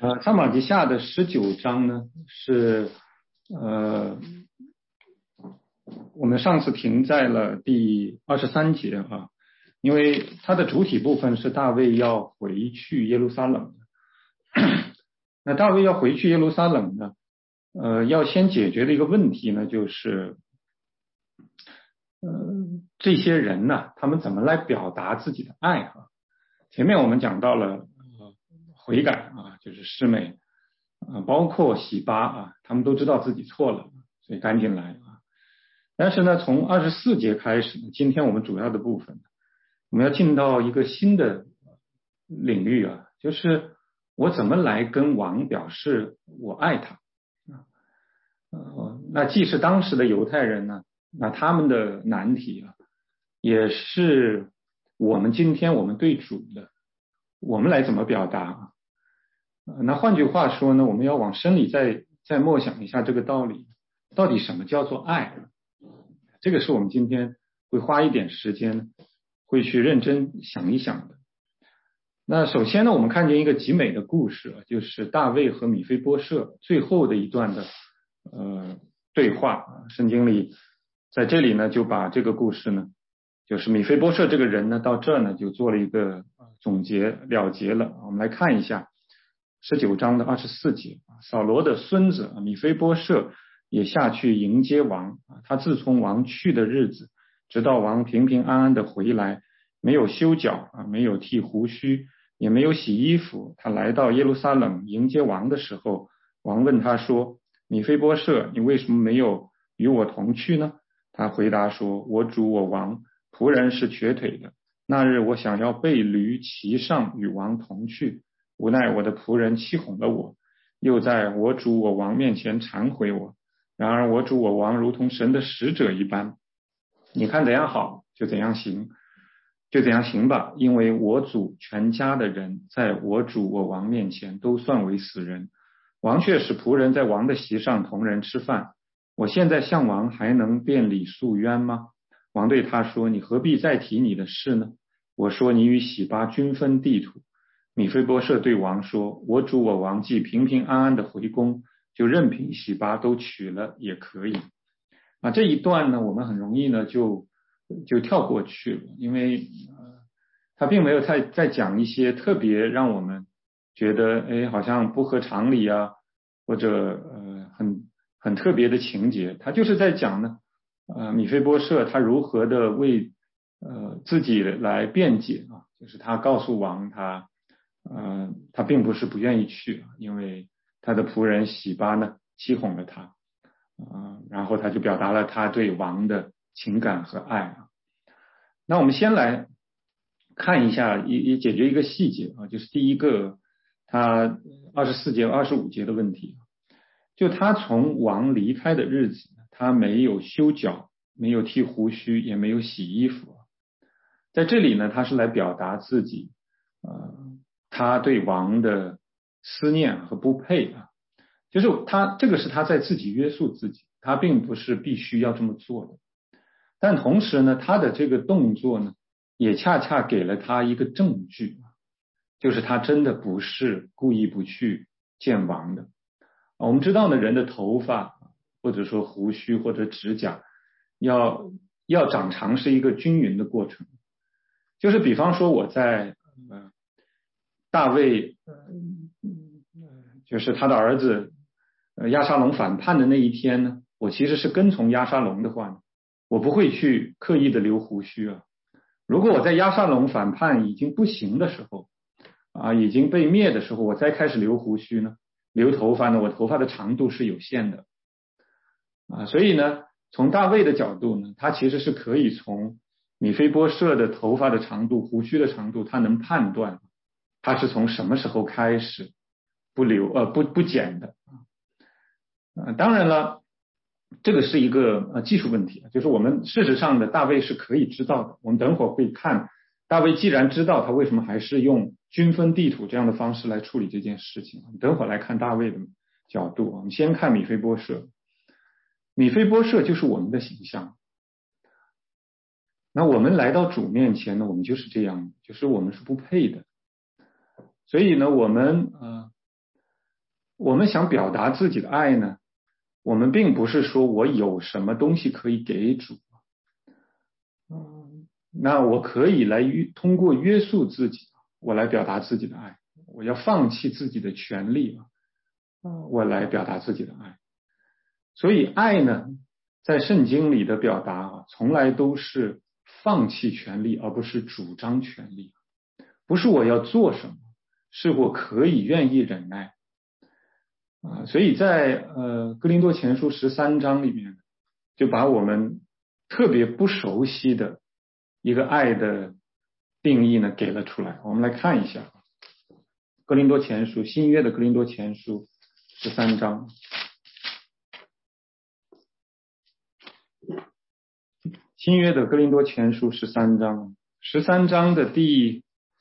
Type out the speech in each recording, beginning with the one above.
撒母耳记下的19章呢，是我们上次停在了第23节啊，因为它的主体部分是大卫要回去耶路撒冷的。那大卫要回去耶路撒冷呢，要先解决的一个问题呢，就是这些人呢，他们怎么来表达自己的爱啊？前面我们讲到了悔改啊，就是示每包括洗巴啊，他们都知道自己错了，所以赶紧来啊。但是呢，从24节开始呢，今天我们主要的部分，我们要进到一个新的领域啊，就是我怎么来跟王表示我爱他那既是当时的犹太人呢，那他们的难题啊，也是我们今天我们对主的，我们来怎么表达啊？那换句话说呢，我们要往深里再默想一下这个道理，到底什么叫做爱？这个是我们今天会花一点时间会去认真想一想的。那首先呢，我们看见一个极美的故事，就是大卫和米非波设最后的一段的对话。圣经里在这里呢，就把这个故事呢，就是米非波设这个人呢，到这呢就做了一个总结了结了。我们来看一下19章的24节，扫罗的孙子米非波设也下去迎接王。他自从王去的日子，直到王平平安安的回来，没有修脚没有剃胡须，也没有洗衣服。他来到耶路撒冷迎接王的时候，王问他说：米非波设，你为什么没有与我同去呢？他回答说：我主我王，仆人是瘸腿的。那日我想要背驴骑上与王同去，无奈我的仆人欺哄了我，又在我主我王面前忏悔我。然而我主我王如同神的使者一般，你看怎样好就怎样行，就怎样行吧，因为我主全家的人在我主我王面前都算为死人。王却使仆人在王的席上同人吃饭，我现在向王还能辩理诉冤吗？王对他说：你何必再提你的事呢？我说你与洗巴均分地土。米非波设对王说：我主我王既平平安安的回宫，就任凭洗巴都娶了也可以。这一段呢，我们很容易呢就跳过去了，因为他并没有再讲一些特别让我们觉得好像不合常理啊，或者很特别的情节。他就是在讲呢米非波设他如何的为自己来辩解啊，就是他告诉王他并不是不愿意去，因为他的仆人洗巴呢欺哄了他然后他就表达了他对王的情感和爱那我们先来看一下也解决一个细节就是第一个他24节25节的问题，就他从王离开的日子，他没有修脚，没有剃胡须，也没有洗衣服。在这里呢，他是来表达自己他对王的思念和不配就是这个是他在自己约束自己，他并不是必须要这么做的。但同时呢，他的这个动作呢，也恰恰给了他一个证据，就是他真的不是故意不去见王的。我们知道呢，人的头发或者说胡须或者指甲要长长是一个均匀的过程。就是比方说我在大卫就是他的儿子押沙龙反叛的那一天呢，我其实是跟从押沙龙的话呢，我不会去刻意的留胡须如果我在押沙龙反叛已经不行的时候已经被灭的时候，我再开始留胡须呢，留头发呢，我头发的长度是有限的所以呢，从大卫的角度呢，他其实是可以从米非波设的头发的长度、胡须的长度，他能判断他是从什么时候开始不剪的当然了，这个是一个技术问题，就是我们事实上的大卫是可以知道的。我们等会儿会看大卫既然知道，他为什么还是用均分地土这样的方式来处理这件事情。等会儿来看大卫的角度。我们先看米非波设。米非波设就是我们的形象。那我们来到主面前呢，我们就是这样，就是我们是不配的。所以呢，我们我们想表达自己的爱呢，我们并不是说我有什么东西可以给主，那我可以来通过约束自己，我来表达自己的爱，我要放弃自己的权利我来表达自己的爱。所以爱呢，在圣经里的表达从来都是放弃权利，而不是主张权利。不是我要做什么，是我可以愿意忍耐所以在哥林多前书13章里面，就把我们特别不熟悉的一个爱的定义呢给了出来。我们来看一下哥林多前书，新约的哥林多前书13章。新约的哥林多前书13章，13章的第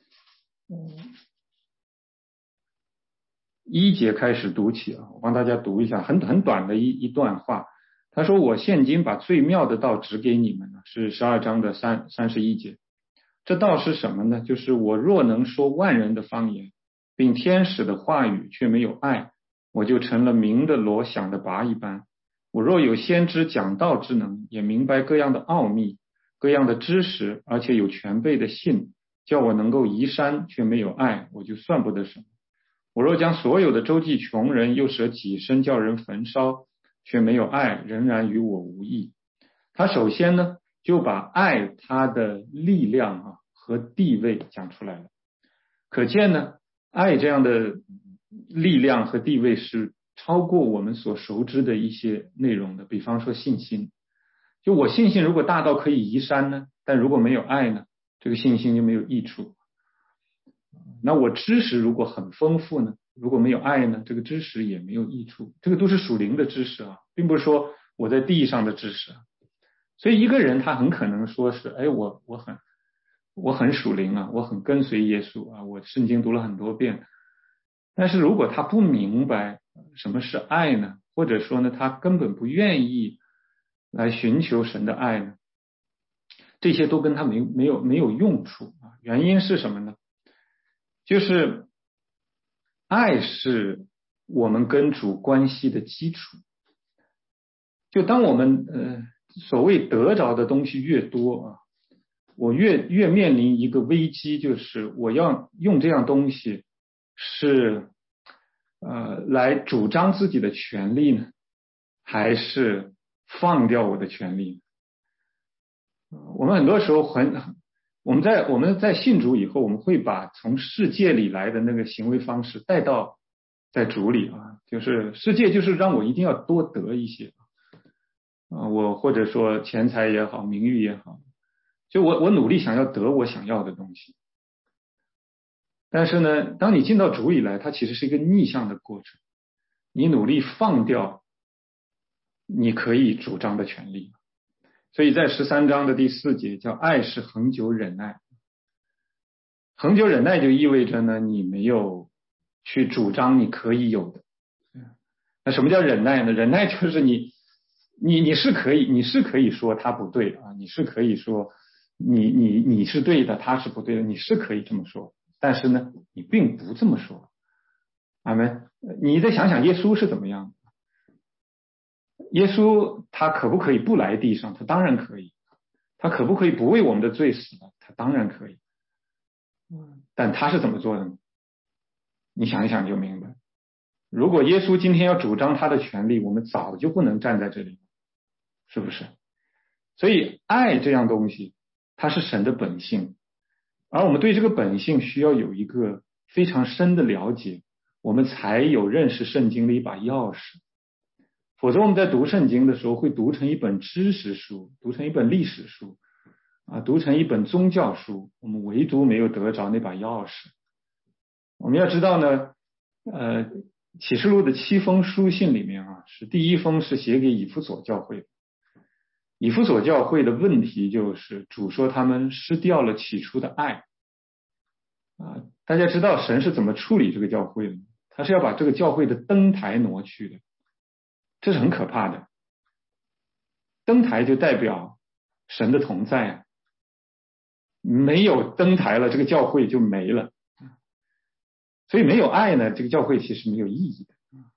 1节开始读起我帮大家读一下，很短的一段话。他说：“我现今把最妙的道指给你们了。”是12章的31节。这道是什么呢？就是我若能说万人的方言，并天使的话语，却没有爱，我就成了鸣的锣，响的钹一般。我若有先知讲道之能，也明白各样的奥秘，各样的知识，而且有全备的信，叫我能够移山，却没有爱，我就算不得什么。我若将所有的周济穷人，又舍己身叫人焚烧，却没有爱，仍然与我无益。他首先呢，就把爱他的力量和地位讲出来了。可见呢，爱这样的力量和地位是超过我们所熟知的一些内容的。比方说信心，就我信心如果大到可以移山呢，但如果没有爱呢，这个信心就没有益处。那我知识如果很丰富呢，如果没有爱呢，这个知识也没有益处。这个都是属灵的知识并不是说我在地上的知识所以一个人他很可能说是我很属灵我很跟随耶稣我圣经读了很多遍。但是如果他不明白什么是爱呢，或者说呢他根本不愿意来寻求神的爱呢，这些都跟他没有用处原因是什么呢？就是爱是我们跟主关系的基础。就当我们所谓得着的东西越多我越面临一个危机，就是我要用这样东西是来主张自己的权利呢，还是放掉我的权利呢？我们很多时候我们在信主以后，我们会把从世界里来的那个行为方式带到在主里就是世界就是让我一定要多得一些我或者说钱财也好，名誉也好，就我努力想要得我想要的东西。但是呢，当你进到主里来，它其实是一个逆向的过程，你努力放掉你可以主张的权利。所以在13章的第4节叫爱是恒久忍耐。恒久忍耐就意味着呢，你没有去主张你可以有的。那什么叫忍耐呢？忍耐就是你是可以说他不对你是可以说你是对的，他是不对的，你是可以这么说。但是呢，你并不这么说。阿们。你再想想耶稣是怎么样的？耶稣他可不可以不来地上？他当然可以。他可不可以不为我们的罪死呢？他当然可以。但他是怎么做的呢？你想一想就明白。如果耶稣今天要主张他的权利，我们早就不能站在这里，是不是？所以爱这样东西，它是神的本性，而我们对这个本性需要有一个非常深的了解，我们才有认识圣经的一把钥匙。否则我们在读圣经的时候会读成一本知识书，读成一本历史书读成一本宗教书，我们唯独没有得着那把钥匙。我们要知道呢启示录的7封书信里面是第1封是写给以弗所教会的。以弗所教会的问题就是主说他们失掉了起初的爱大家知道神是怎么处理这个教会的？他是要把这个教会的灯台挪去的，这是很可怕的。灯台就代表神的同在没有灯台了，这个教会就没了。所以没有爱呢，这个教会其实没有意义的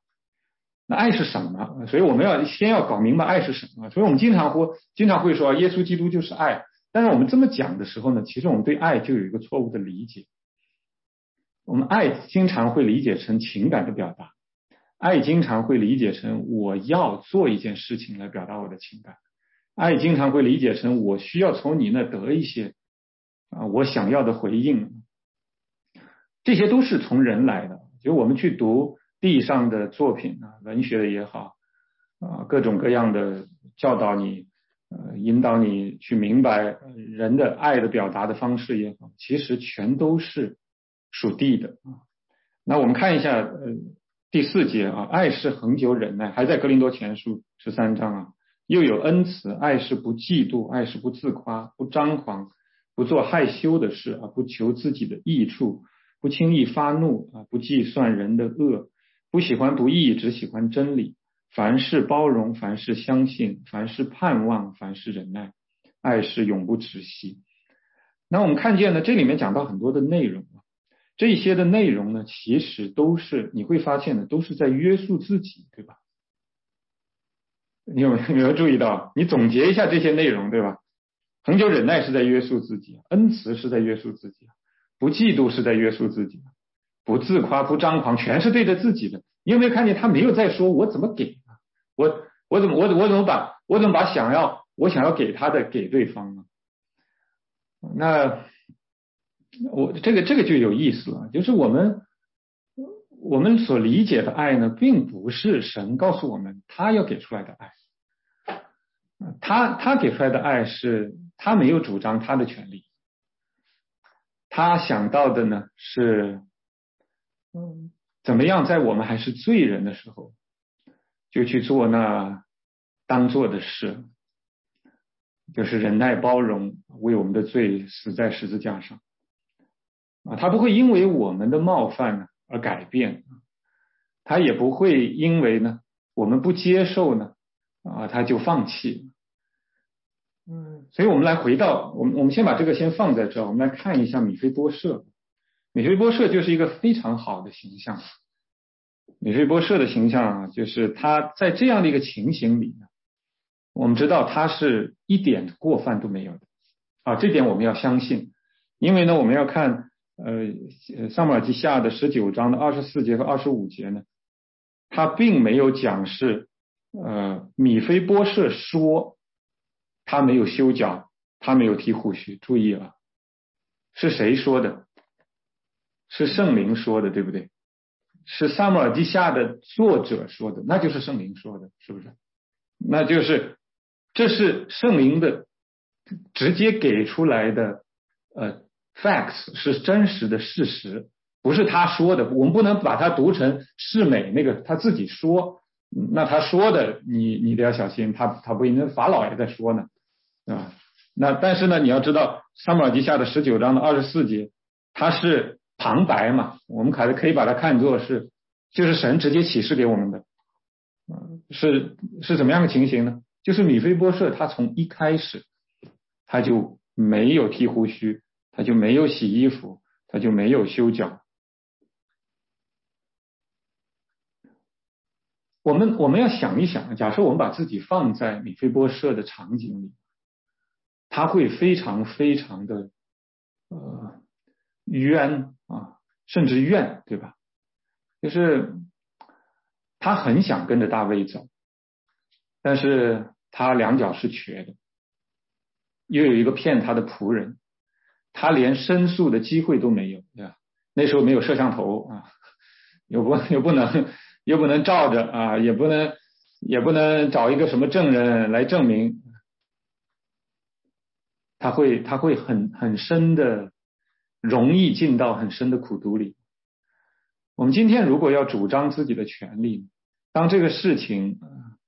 那爱是什么？所以我们先要搞明白爱是什么。所以我们经常会说耶稣基督就是爱，但是我们这么讲的时候呢，其实我们对爱就有一个错误的理解。我们爱经常会理解成情感的表达，爱经常会理解成我要做一件事情来表达我的情感，爱经常会理解成我需要从你那得一些我想要的回应。这些都是从人来的。就我们去读地上的作品文学的也好各种各样的教导你引导你去明白人的爱的表达的方式也好，其实全都是属地的。那我们看一下第4节爱是恒久忍耐，还在哥林多前书13章又有恩慈，爱是不嫉妒，爱是不自夸，不张狂，不做害羞的事不求自己的益处，不轻易发怒不计算人的恶，不喜欢不义，只喜欢真理，凡事包容，凡事相信，凡事盼望，凡事忍耐，爱是永不止息。那我们看见呢，这里面讲到很多的内容这些的内容呢，其实都是你会发现呢，都是在约束自己，对吧？你有没有注意到？你总结一下这些内容，对吧？恒久忍耐是在约束自己，恩慈是在约束自己，不嫉妒是在约束自己，不自夸，不张狂，全是对着自己的。你有没有看见他没有在说我怎么给我怎么把我想要给他的给对方呢？那这个就有意思了，就是我们所理解的爱呢，并不是神告诉我们他要给出来的爱，他给出来的爱是他没有主张他的权利，他想到的呢是怎么样在我们还是罪人的时候就去做那当做的事，就是忍耐包容，为我们的罪死在十字架上他不会因为我们的冒犯呢而改变，他也不会因为呢我们不接受呢他就放弃。所以我们来回到我们先把这个先放在这儿，我们来看一下米非波设。米非波设就是一个非常好的形象。米非波设的形象就是他在这样的一个情形里呢，我们知道他是一点过犯都没有的这点我们要相信。因为呢我们要看撒母耳记下的19章的24节和25节呢，他并没有讲是米非波设说他没有修脚，他没有剃胡须。注意是谁说的？是圣灵说的，对不对？是撒母耳记下的作者说的，那就是圣灵说的，是不是？那就是这是圣灵的直接给出来的facts， 是真实的事实，不是他说的。我们不能把它读成世美那个他自己说，那他说的你得要小心，他不应该法老也在说呢那但是呢你要知道撒母耳记下的19章的24节它是旁白嘛，我们可以把它看作是就是神直接启示给我们的是怎么样的情形呢？就是米非波设他从一开始他就没有剃胡须，他就没有洗衣服，他就没有修脚。我们要想一想，假设我们把自己放在米非波设的场景里，他会非常非常的冤甚至怨，对吧？就是他很想跟着大卫走，但是他两脚是瘸的，又有一个骗他的仆人，他连申诉的机会都没有，对吧？那时候没有摄像头又不能照着也不能找一个什么证人来证明。他会很深的容易进到很深的苦毒里。我们今天如果要主张自己的权利，当这个事情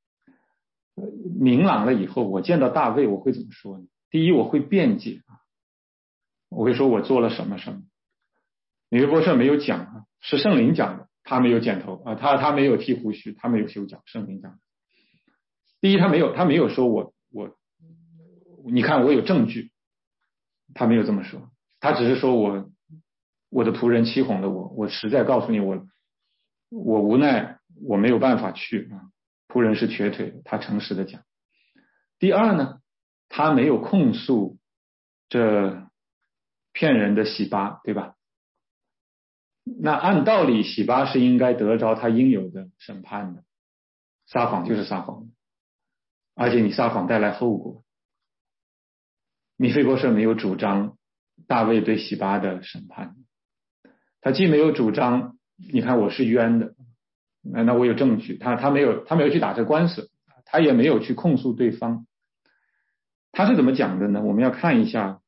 明朗了以后，我见到大卫我会怎么说呢？第一，我会辩解我会说我做了什么。米非波设没有讲是圣灵讲的，他没有剪头他没有剃胡须，他没有修脚，圣灵讲的。第一，他没有说我你看我有证据，他没有这么说，他只是说我的仆人欺哄了我实在告诉你我无奈， 我没有办法去啊，仆人是瘸腿的，他诚实的讲。第二呢，他没有控诉这骗人的洗巴，对吧？那按道理洗巴是应该得着他应有的审判的，撒谎就是撒谎，而且你撒谎带来后果。米非波设没有主张大卫对洗巴的审判，他既没有主张你看我是冤的，那我有证据，他没有去打这官司，他也没有去控诉对方。他是怎么讲的呢？我们要看一下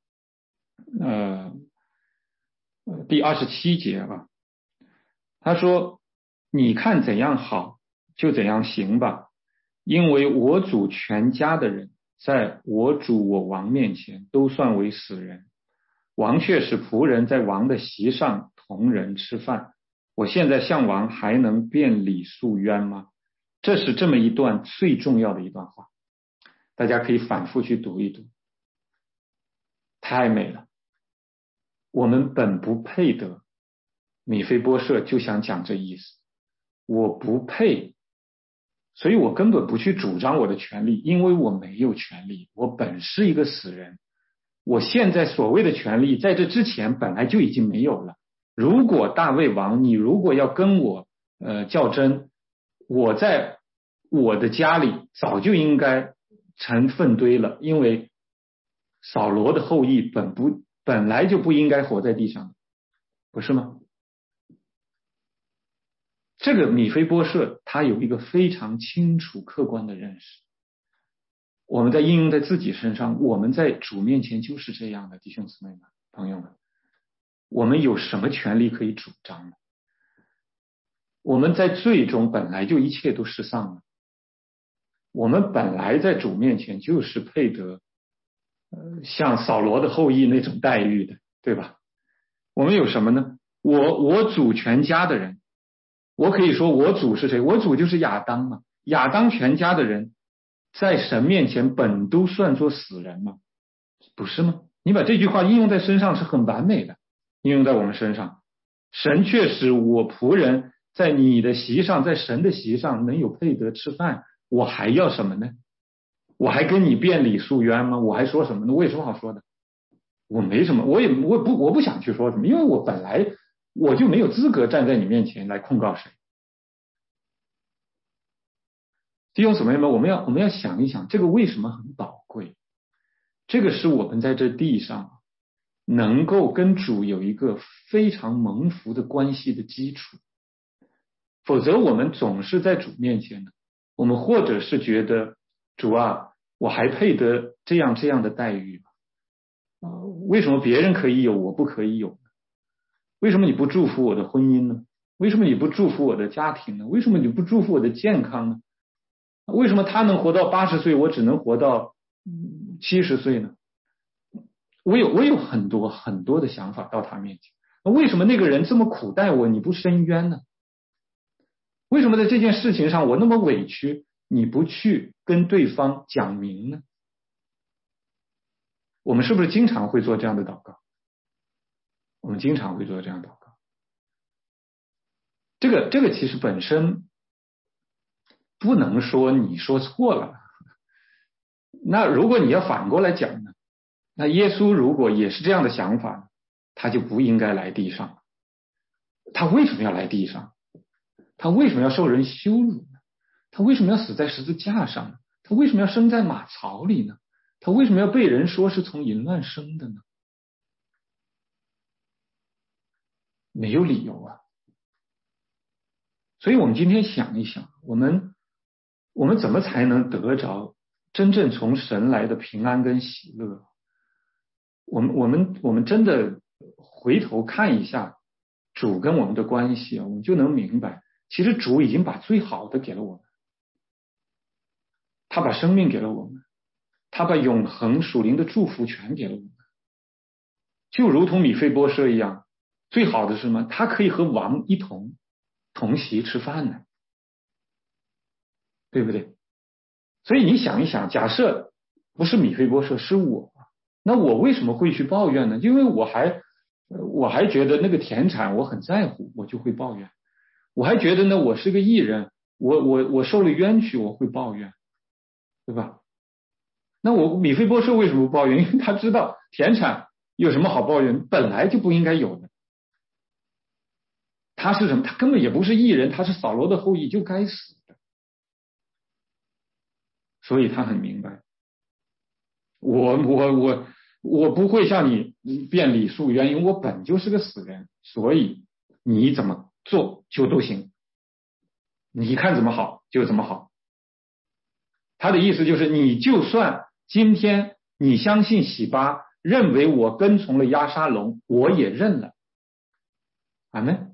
第27节啊，他说你看怎样好就怎样行吧，因为我主全家的人在我主我王面前都算为死人，王却使仆人在王的席上同人吃饭，我现在向王还能辩理诉冤吗？这是这么一段最重要的一段话，大家可以反复去读一读，太美了。我们本不配得，米非波设就想讲这意思，我不配，所以我根本不去主张我的权利，因为我没有权利，我本是一个死人，我现在所谓的权利在这之前本来就已经没有了。如果大卫王你如果要跟我较真，我在我的家里早就应该成粪堆了，因为扫罗的后裔本来就不应该活在地上，不是吗？这个米非波设他有一个非常清楚客观的认识，我们在应用在自己身上，我们在主面前就是这样的，弟兄姊妹们朋友们，我们有什么权利可以主张呢？我们在罪中本来就一切都失丧了，我们本来在主面前就是配得像扫罗的后裔那种待遇的，对吧？我们有什么呢？我主全家的人，我可以说我主是谁？我主就是亚当嘛。亚当全家的人在神面前本都算作死人嘛，不是吗？你把这句话应用在身上是很完美的，应用在我们身上，神却使我仆人在你的席上，在神的席上能有配得吃饭，我还要什么呢？我还跟你辩理诉冤吗？我还说什么呢？我有什么好说的？我没什么，我不想去说什么，因为我本来我就没有资格站在你面前来控告谁。弟兄姊妹们，我们要想一想，这个为什么很宝贵？这个是我们在这地上能够跟主有一个非常蒙福的关系的基础。否则我们总是在主面前的，我们或者是觉得主啊，我还配得这样的待遇吗？为什么别人可以有我不可以有呢？为什么你不祝福我的婚姻呢？为什么你不祝福我的家庭呢？为什么你不祝福我的健康呢？为什么他能活到80岁，我只能活到70岁呢？我有很多的想法到他面前，为什么那个人这么苦待我，你不伸冤呢？为什么在这件事情上我那么委屈，你不去跟对方讲明呢？我们是不是经常会做这样的祷告？我们经常会做这样的祷告。这个其实本身不能说你说错了。那如果你要反过来讲呢？那耶稣如果也是这样的想法，他就不应该来地上。他为什么要来地上？他为什么要受人羞辱呢？他为什么要死在十字架上呢？他为什么要生在马槽里呢？他为什么要被人说是从淫乱生的呢？没有理由啊。所以我们今天想一想，我们怎么才能得着真正从神来的平安跟喜乐？我们真的回头看一下主跟我们的关系啊，我们就能明白，其实主已经把最好的给了我们，他把生命给了我们，他把永恒属灵的祝福全给了我们，就如同米非波设一样，最好的是什么？他可以和王一同席吃饭呢，对不对？所以你想一想，假设不是米非波设，是我，那我为什么会去抱怨呢？因为我还觉得那个田产我很在乎，我就会抱怨。我还觉得呢，我是个义人， 我受了冤屈，我会抱怨，对吧？那米非波设为什么不抱怨？因为他知道田产有什么好抱怨，本来就不应该有的。他是什么？他根本也不是义人，他是扫罗的后裔，就该死的。所以他很明白，我不会向你辩理诉冤，因为我本就是个死人，所以你怎么做就都行，你看怎么好就怎么好。他的意思就是，你就算今天你相信洗巴，认为我跟从了押沙龙，我也认了。阿们。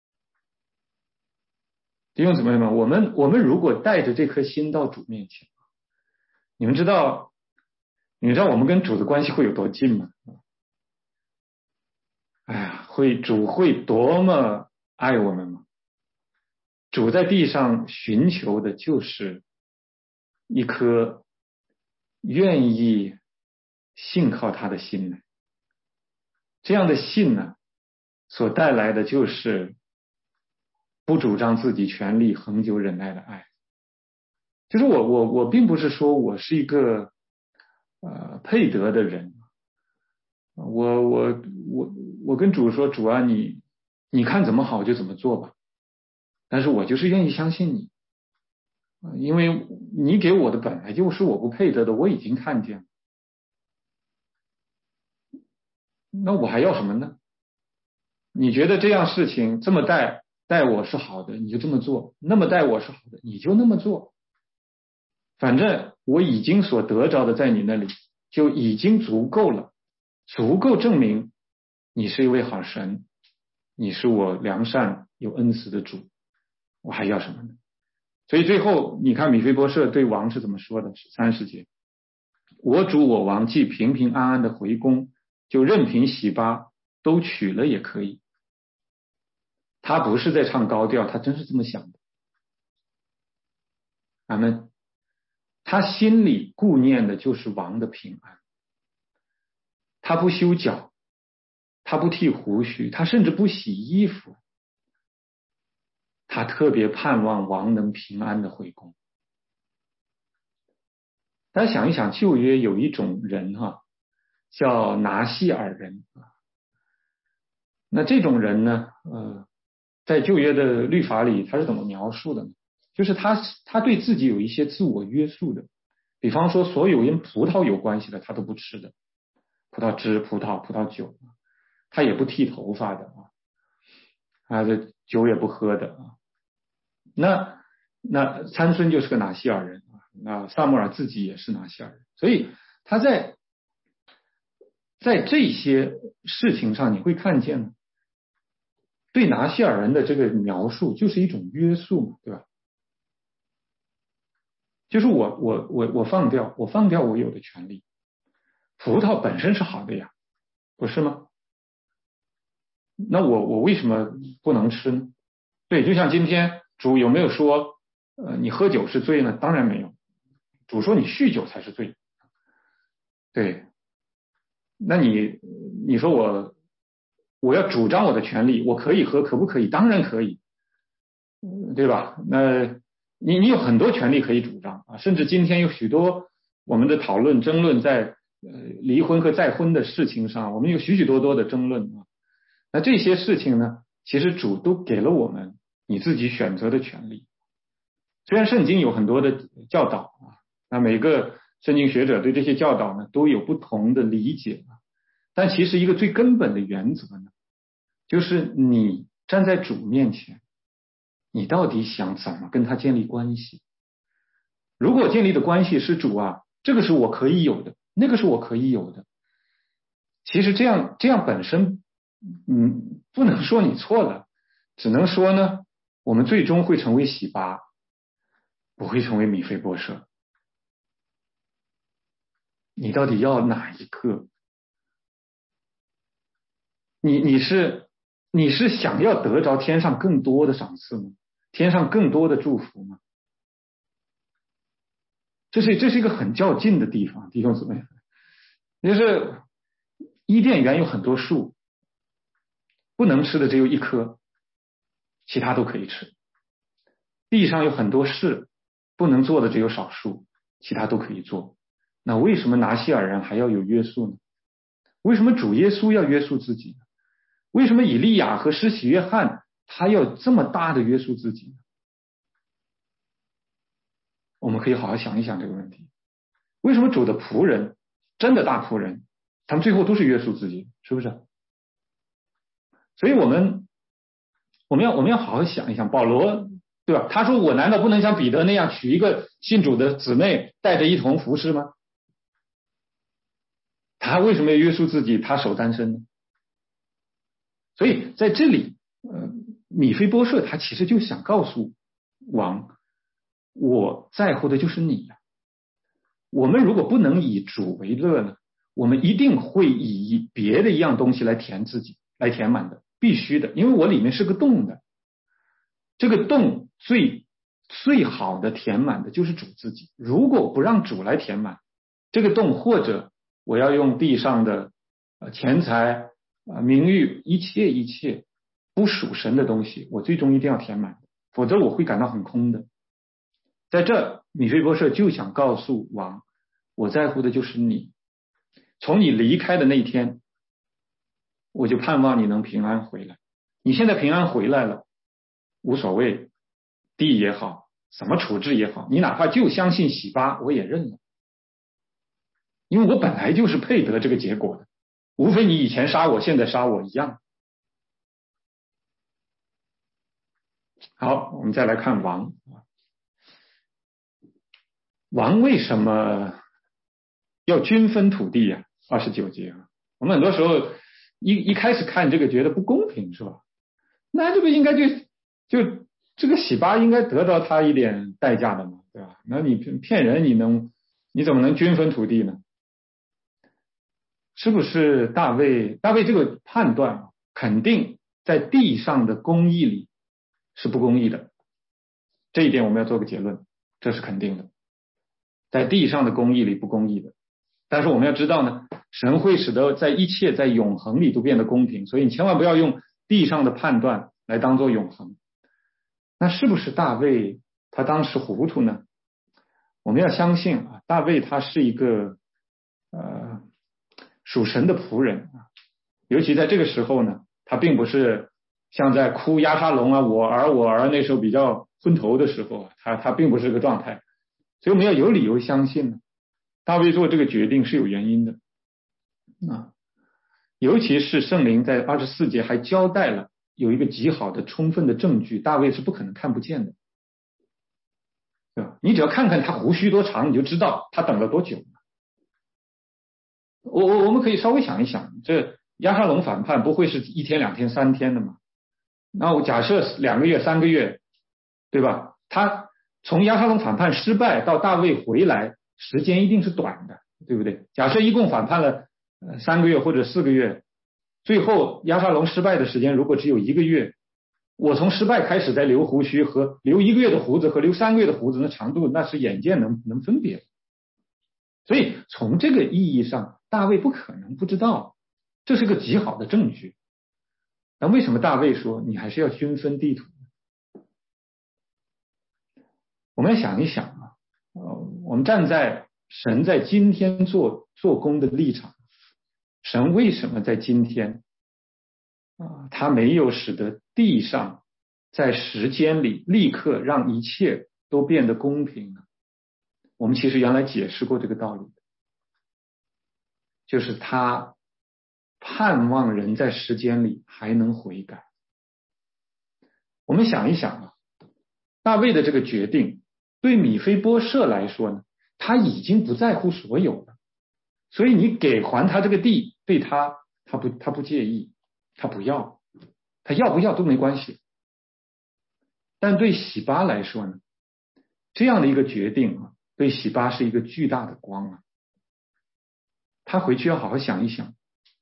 弟兄姊妹们，我们如果带着这颗心到主面前，你们知道我们跟主的关系会有多近吗？哎呀，主会多么爱我们吗？主在地上寻求的就是一颗愿意信靠他的心呢。这样的信呢，所带来的就是不主张自己权利、恒久忍耐的爱。就是我并不是说我是一个配得的人，我跟主说，主啊，你看怎么好就怎么做吧，但是我就是愿意相信你，因为你给我的本来就是我不配得的，我已经看见了，那我还要什么呢？你觉得这样事情这么待我是好的，你就这么做；那么待我是好的，你就那么做。反正我已经所得着的在你那里就已经足够了，足够证明你是一位好神，你是我良善有恩慈的主，我还要什么呢？所以最后你看米非波设对王是怎么说的？30节，我主我王既平平安安的回宫，就任凭洗巴都娶了也可以。他不是在唱高调，他真是这么想的。阿们。他心里顾念的就是王的平安，他不修脚，他不剃胡须，他甚至不洗衣服，他特别盼望王能平安的回宫。大家想一想，旧约有一种人叫拿细尔人。那这种人呢，在旧约的律法里，他是怎么描述的呢？就是他对自己有一些自我约束的，比方说所有跟葡萄有关系的他都不吃的，葡萄汁、葡萄酒，他也不剃头发的这酒也不喝的那参孙就是个拿细尔人那撒母耳自己也是拿细尔人，所以他在这些事情上你会看见呢，对拿细尔人的这个描述就是一种约束嘛，对吧？就是我放掉我有的权利，葡萄本身是好的呀，不是吗？那我为什么不能吃呢？对，就像今天主有没有说，你喝酒是罪呢？当然没有，主说你酗酒才是罪。对，那你说我要主张我的权利，我可以喝，可不可以？当然可以，对吧？那你有很多权利可以主张甚至今天有许多我们的讨论争论在离婚和再婚的事情上，我们有许许多多的争论那这些事情呢，其实主都给了我们你自己选择的权利。虽然圣经有很多的教导那每个圣经学者对这些教导呢都有不同的理解但其实一个最根本的原则呢，就是你站在主面前，你到底想怎么跟他建立关系？如果建立的关系是主这个是我可以有的，那个是我可以有的，其实这样本身不能说你错了，只能说呢，我们最终会成为洗巴，不会成为米非波设。你到底要哪一个？你是想要得着天上更多的赏赐吗？天上更多的祝福吗？这是一个很较劲的地方，弟兄姊妹。就是伊甸园有很多树，不能吃的只有一棵，其他都可以吃。 地上有很多事不能做的只有少数，其他都可以做。那为什么拿西尔人还要有约束呢？为什么主耶稣要约束自己呢？为什么以利亚和施洗约翰他要这么大的约束自己呢？我们可以好好想一想这个问题。为什么主的仆人，真的大仆人，他们最后都是约束自己，是不是？所以我们要好好想一想，保罗对吧？他说我难道不能像彼得那样娶一个信主的姊妹，带着一同服侍吗？他为什么要约束自己？他守单身呢？所以在这里，米非波设他其实就想告诉王，我在乎的就是你呀。我们如果不能以主为乐呢，我们一定会以别的一样东西来填自己，来填满的，必须的，因为我里面是个洞的，这个洞最好的填满的就是主自己。如果不让主来填满这个洞，或者我要用地上的钱财名誉一切不属神的东西，我最终一定要填满，否则我会感到很空的。在这米非波设就想告诉王，我在乎的就是你，从你离开的那天，我就盼望你能平安回来。你现在平安回来了，无所谓，地也好，怎么处置也好，你哪怕就相信洗巴，我也认了，因为我本来就是配得这个结果的，无非你以前杀我，现在杀我一样。好，我们再来看王。王为什么要均分土地呀？29节啊，我们很多时候一开始看这个觉得不公平，是吧？那这不应该就这个洗巴应该得到他一点代价的嘛，对吧？那你骗人，你怎么能均分土地呢？是不是大卫这个判断肯定在地上的公义里是不公义的？这一点我们要做个结论，这是肯定的。在地上的公义里不公义的，但是我们要知道呢，神会使得在一切在永恒里都变得公平，所以你千万不要用地上的判断来当作永恒。那是不是大卫他当时糊涂呢？我们要相信啊，大卫他是一个属神的仆人啊，尤其在这个时候呢，他并不是像在哭押沙龙啊，我儿那时候比较昏头的时候，他并不是这个状态。所以我们要有理由相信呢，大卫做这个决定是有原因的啊。尤其是圣灵在24节还交代了有一个极好的充分的证据，大卫是不可能看不见的，对吧？你只要看看他胡须多长，你就知道他等了多久。我们可以稍微想一想，这押沙龙反叛不会是1天2天3天的嘛？那我假设2个月3个月，对吧？他从押沙龙反叛失败到大卫回来，时间一定是短的，对不对？假设一共反叛了3个月或者4个月，最后押沙龙失败的时间如果只有1个月，我从失败开始再留胡须和留1个月的胡子和留3个月的胡子的长度，那是眼见能分别。所以从这个意义上，大卫不可能不知道，这是个极好的证据。那为什么大卫说你还是要均分地土？我们要想一想啊，我们站在神在今天做工的立场，神为什么在今天他没有使得地上在时间里立刻让一切都变得公平呢？我们其实原来解释过这个道理，就是他盼望人在时间里还能悔改。我们想一想啊，大卫的这个决定对米非波设来说呢，他已经不在乎所有了，所以你给还他这个地，对他不介意，他不要，他要不要都没关系。但对洗巴来说呢，这样的一个决定啊，对洗巴是一个巨大的光啊。他回去要好好想一想，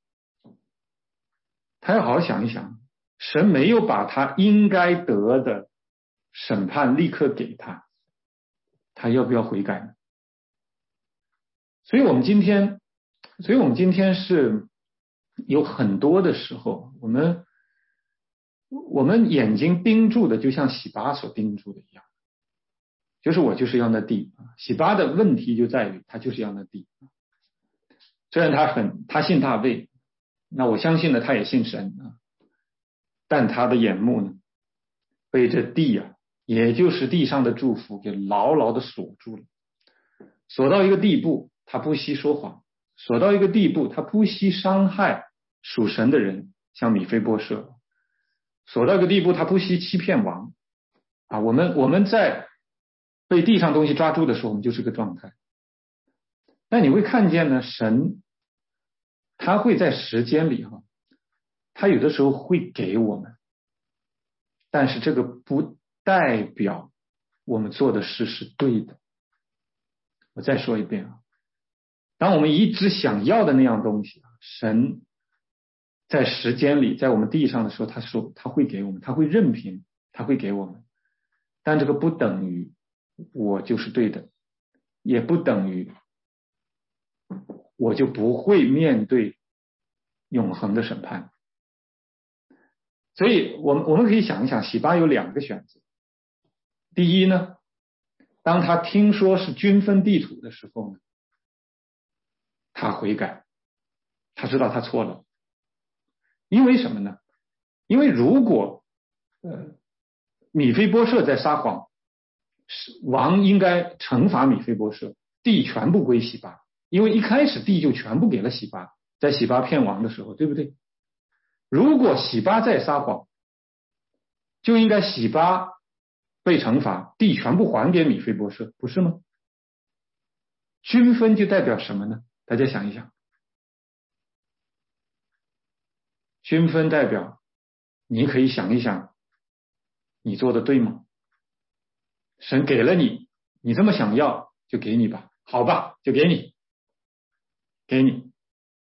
他要好好想一想，神没有把他应该得的审判立刻给他，他要不要悔改呢？所以我们今天是有很多的时候，我们眼睛盯住的就像洗巴所盯住的一样， 就是我就是要那地。洗巴的问题就在于他就是要那地。虽然他信大卫，那我相信呢他也信神啊，但他的眼目呢被这地啊，也就是地上的祝福给牢牢的锁住了，锁到一个地步他不惜说谎，锁到一个地步他不惜伤害属神的人，像米非波设，锁到一个地步他不惜欺骗王啊。我们在被地上东西抓住的时候，我们就是个状态。那你会看见呢，神他会在时间里他有的时候会给我们，但是这个不代表我们做的事是对的。我再说一遍啊，当我们一直想要的那样东西，神在时间里在我们地上的时候，他说他会给我们，他会任凭，他会给我们，但这个不等于我就是对的，也不等于我就不会面对永恒的审判。所以我们可以想一想，洗巴有2个选择。第一呢，当他听说是均分地土的时候呢，他悔改，他知道他错了。因为什么呢？因为如果米非波设在撒谎，王应该惩罚米非波设，地全部归洗巴，因为一开始地就全部给了洗巴，在洗巴骗王的时候，对不对？如果洗巴在撒谎，就应该洗巴被惩罚，地全部还给米非波设，不是吗？均分就代表什么呢？大家想一想，均分代表你可以想一想，你做的对吗？神给了你，你这么想要就给你吧，好吧，就给你，给你，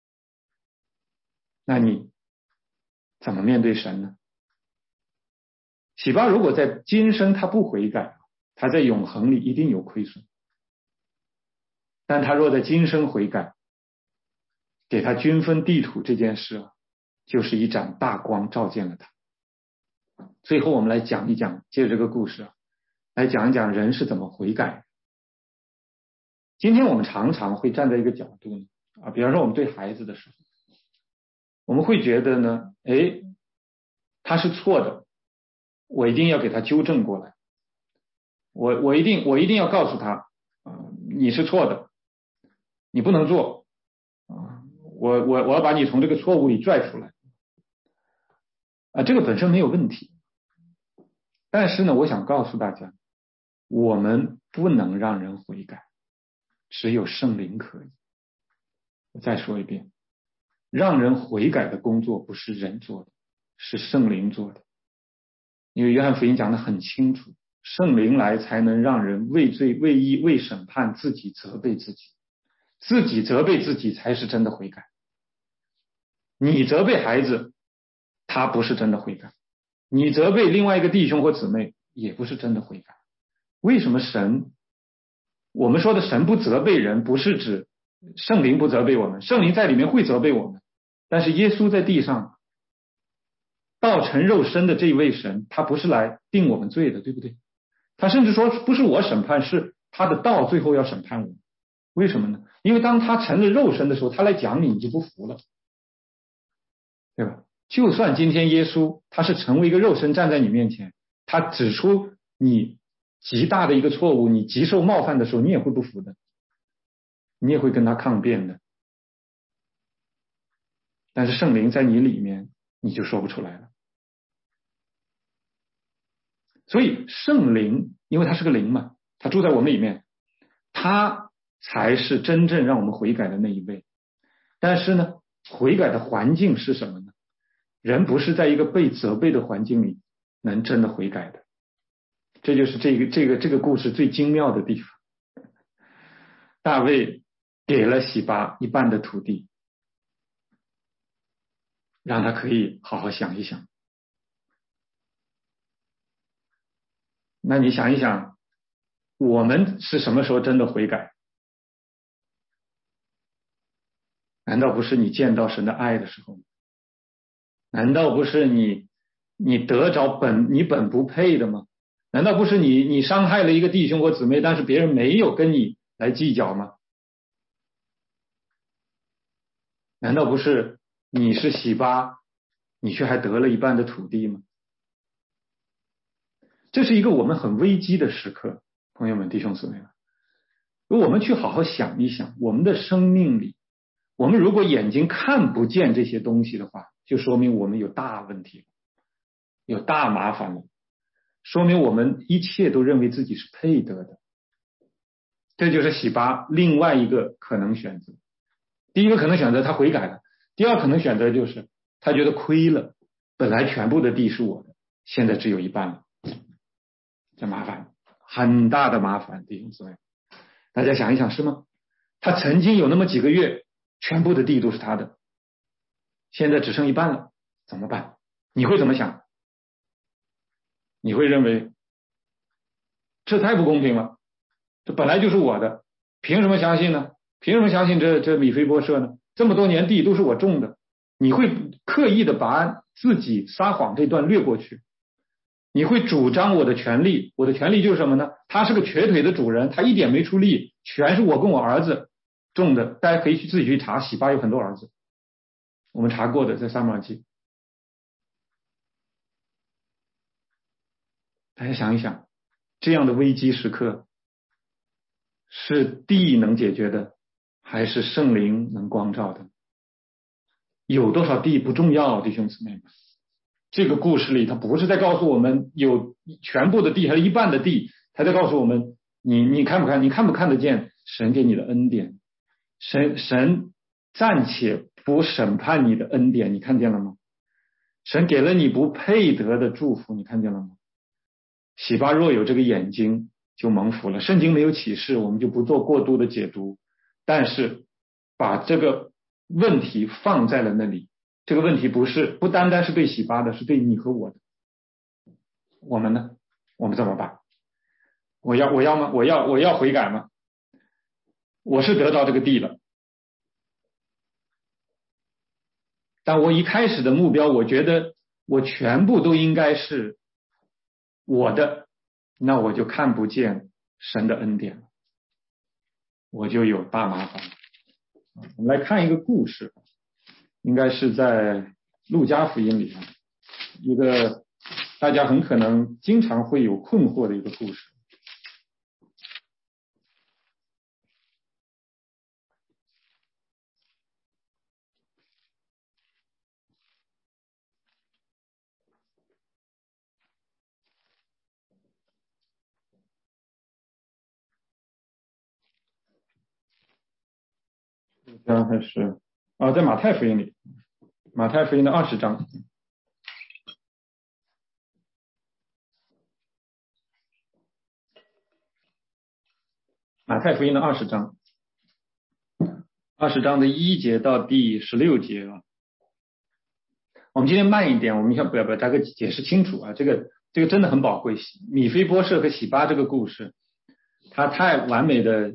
那你怎么面对神呢？洗巴如果在今生他不悔改，他在永恒里一定有亏损，但他若在今生悔改，给他均分地土这件事就是一盏大光照见了他。最后我们来讲一讲，借着这个故事来讲一讲人是怎么悔改。今天我们常常会站在一个角度比方说我们对孩子的时候，我们会觉得呢，他是错的，我一定要给他纠正过来，我一定要告诉他你是错的，你不能做我要把你从这个错误里拽出来这个本身没有问题。但是呢，我想告诉大家，我们不能让人悔改，只有圣灵可以。我再说一遍，让人悔改的工作不是人做的，是圣灵做的。因为约翰福音讲得很清楚，圣灵来才能让人为罪为义为审判，自己责备自己，自己责备自己才是真的悔改。你责备孩子，他不是真的悔改，你责备另外一个弟兄或姊妹也不是真的悔改。为什么我们说的神不责备人，不是指圣灵不责备我们，圣灵在里面会责备我们，但是耶稣在地上道成肉身的这位神，他不是来定我们罪的，对不对？他甚至说不是我审判，是他的道最后要审判我们。为什么呢？因为当他成了肉身的时候，他来讲你就不服了，对吧？就算今天耶稣他是成为一个肉身站在你面前，他指出你极大的一个错误，你极受冒犯的时候，你也会不服的，你也会跟他抗辩的。但是圣灵在你里面，你就说不出来了。所以圣灵因为他是个灵嘛，他住在我们里面，他才是真正让我们悔改的那一位。但是呢，悔改的环境是什么呢？人不是在一个被责备的环境里能真的悔改的。这就是这个故事最精妙的地方。大卫给了洗巴一半的土地，让他可以好好想一想。那你想一想，我们是什么时候真的悔改？难道不是你见到神的爱的时候吗？难道不是你得着你本不配的吗？ 难道不是你伤害了一个弟兄或姊妹，但是别人没有跟你来计较吗？难道不是你是洗巴，你却还得了一半的土地吗？这是一个我们很危机的时刻，朋友们、弟兄姊妹们，如果我们去好好想一想，我们的生命里，我们如果眼睛看不见这些东西的话，就说明我们有大问题，有大麻烦了，说明我们一切都认为自己是配得的。这就是洗巴另外一个可能选择。第一个可能选择他悔改了，第二可能选择就是他觉得亏了，本来全部的地是我的，现在只有一半了，这麻烦，很大的麻烦，弟兄姊妹，大家想一想是吗？他曾经有那么几个月，全部的地都是他的，现在只剩一半了，怎么办？你会怎么想？你会认为这太不公平了，这本来就是我的，凭什么相信呢？凭什么相信这米非波设呢？这么多年地都是我种的，你会刻意的把自己撒谎这段略过去，你会主张我的权利，我的权利就是什么呢？他是个瘸腿的主人，他一点没出力，全是我跟我儿子种的，大家可以自己去查，洗巴有很多儿子，我们查过的，在撒母耳记。大家想一想，这样的危机时刻是地能解决的，还是圣灵能光照的？有多少地不重要，弟兄姊妹们。这个故事里，他不是在告诉我们有全部的地还是一半的地，他在告诉我们，你看不看得见神给你的恩典？神暂且不审判你的恩典，你看见了吗？神给了你不配得的祝福，你看见了吗？洗巴若有这个眼睛就蒙福了。圣经没有启示，我们就不做过度的解读，但是把这个问题放在了那里。这个问题不单单是对洗巴的，是对你和我的。我们呢？我们怎么办？我要吗？我要悔改吗？我是得到这个地了，但我一开始的目标，我觉得我全部都应该是我的，那我就看不见神的恩典了，我就有大麻烦。我们来看一个故事，应该是在路加福音里一个大家很可能经常会有困惑的一个故事。路加还是在马太福音里，马太福音的20章。马太福音的20章，20章的1节到第16节啊。我们今天慢一点，我们要把这个解释清楚啊。这个真的很宝贵。米非波设和洗巴这个故事，它太完美的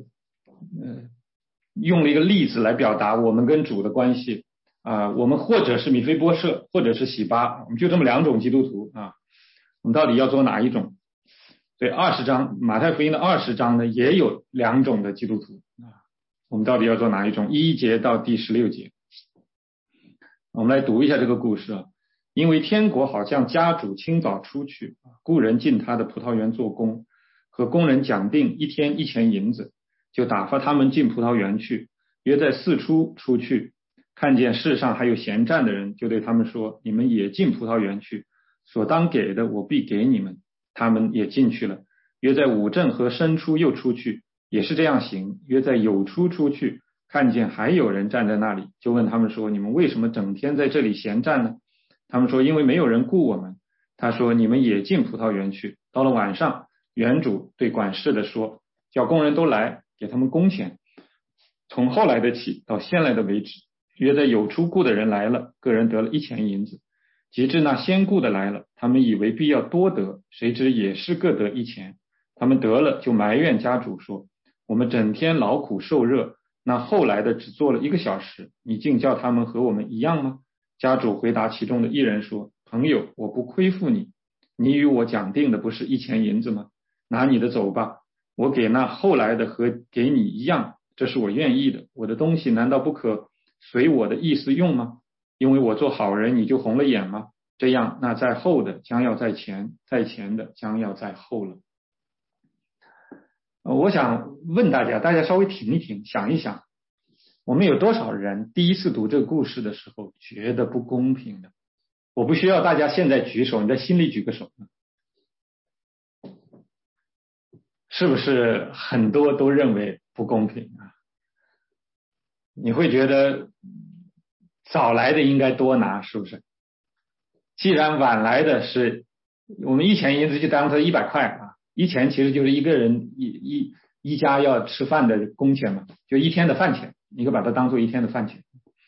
用了一个例子来表达我们跟主的关系啊。我们或者是米非波设，或者是洗巴，我们就这么两种基督徒啊。我们到底要做哪一种？对，20章马太福音的20章呢，也有两种的基督徒啊。我们到底要做哪一种？1节到第16节，我们来读一下这个故事啊。因为天国好像家主清早出去，雇人进他的葡萄园做工，和工人讲定1天1钱银子，就打发他们进葡萄园去，约在4出出去，看见世上还有闲站的人，就对他们说：你们也进葡萄园去，所当给的我必给你们。他们也进去了，约在5正和申出又出去，也是这样行。约在酉出出去，看见还有人站在那里，就问他们说：你们为什么整天在这里闲站呢？他们说：因为没有人雇我们。他说：你们也进葡萄园去。到了晚上，园主对管事的说：叫工人都来，给他们工钱，从后来的起到先来的为止。约在酉出雇的人来了，个人得了1钱银子。及至那先雇的来了，他们以为必要多得，谁知也是各得1钱。他们得了，就埋怨家主说：我们整天劳苦受热，那后来的只做了1个小时，你竟叫他们和我们一样吗？家主回答其中的一人说：朋友，我不亏负你， 你与我讲定的不是1钱银子吗？拿你的走吧，我给那后来的和给你一样，这是我愿意的。我的东西难道不可随我的意思用吗？因为我做好人，你就红了眼吗？这样，那在后的将要在前，在前的将要在后了。我想问大家，大家稍微停一停，想一想，我们有多少人第一次读这个故事的时候觉得不公平的？我不需要大家现在举手，你在心里举个手。是不是很多都认为不公平啊？你会觉得早来的应该多拿，是不是？既然晚来的是我们1钱银子就当成100块啊，1钱其实就是一个人一家要吃饭的工钱嘛，就1天的饭钱，你可以把它当做1天的饭钱，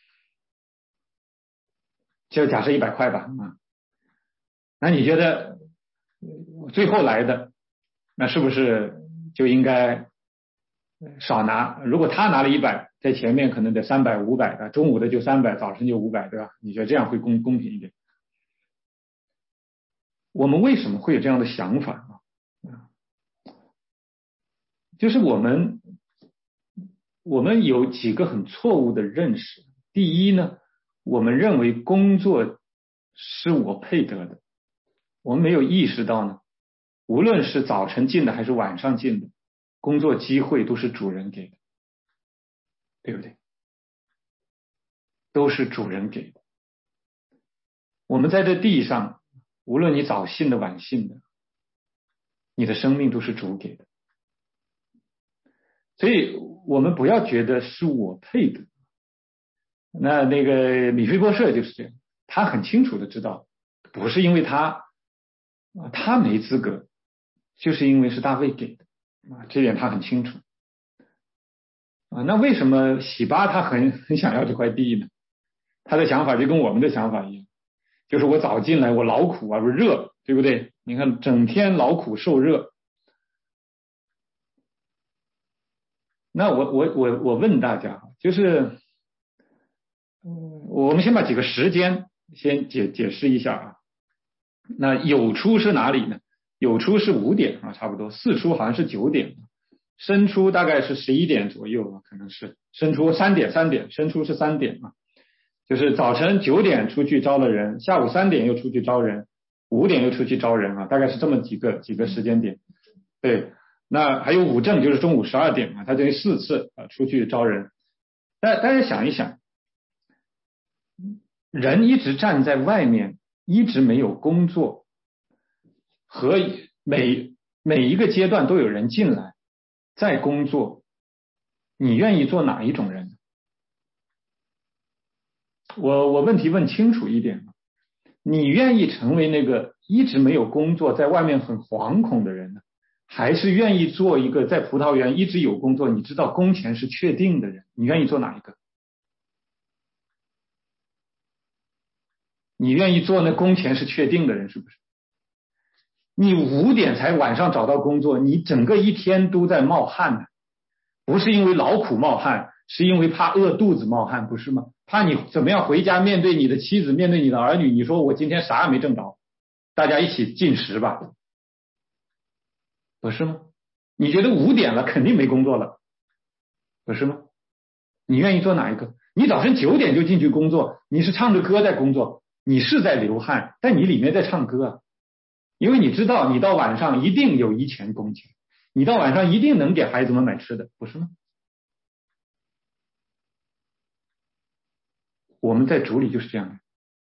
就假设100块吧啊。那你觉得最后来的那是不是就应该少拿？如果他拿了100，在前面可能得300、500的，中午的就300，早晨就500，对吧？你觉得这样会公平一点？我们为什么会有这样的想法啊？就是我们有几个很错误的认识。第一呢，我们认为工作是我配得的，我们没有意识到呢，无论是早晨进的还是晚上进的，工作机会都是主人给的，对不对？都是主人给的。我们在这地上，无论你早信的晚信的，你的生命都是主给的。所以我们不要觉得是我配的。那个米非波设就是这样，他很清楚的知道，不是因为他没资格，就是因为是大卫给的啊，这点他很清楚啊。那为什么洗巴他很想要这块地呢？他的想法就跟我们的想法一样，就是我早进来，我劳苦啊，不是热，对不对？你看整天劳苦受热。那我问大家，就是我们先把几个时间先解释一下啊。那酉初是哪里呢？酉初是5点啊，差不多。巳初好像是9点，申初大概是11点左右啊，可能是申初3点，申初是3点啊。就是早晨9点出去招了人，下午3点又出去招人，5点又出去招人啊，大概是这么几个时间点。对，那还有午正，就是中午12点啊，他等于4次啊出去招人。大家想一想，人一直站在外面，一直没有工作，和每一个阶段都有人进来在工作，你愿意做哪一种人？我问题问清楚一点，你愿意成为那个一直没有工作，在外面很惶恐的人呢，还是愿意做一个在葡萄园一直有工作，你知道工钱是确定的人？你愿意做哪一个？你愿意做那工钱是确定的人，是不是？你5点才晚上找到工作，你整个一天都在冒汗呢，不是因为劳苦冒汗，是因为怕饿肚子冒汗，不是吗？怕你怎么样回家面对你的妻子，面对你的儿女，你说我今天啥也没挣着，大家一起进食吧，不是吗？你觉得5点了肯定没工作了，不是吗？你愿意做哪一个？你早晨9点就进去工作，你是唱着歌在工作，你是在流汗，但你里面在唱歌啊，因为你知道你到晚上一定有1钱工钱，你到晚上一定能给孩子们买吃的，不是吗？我们在主里就是这样的。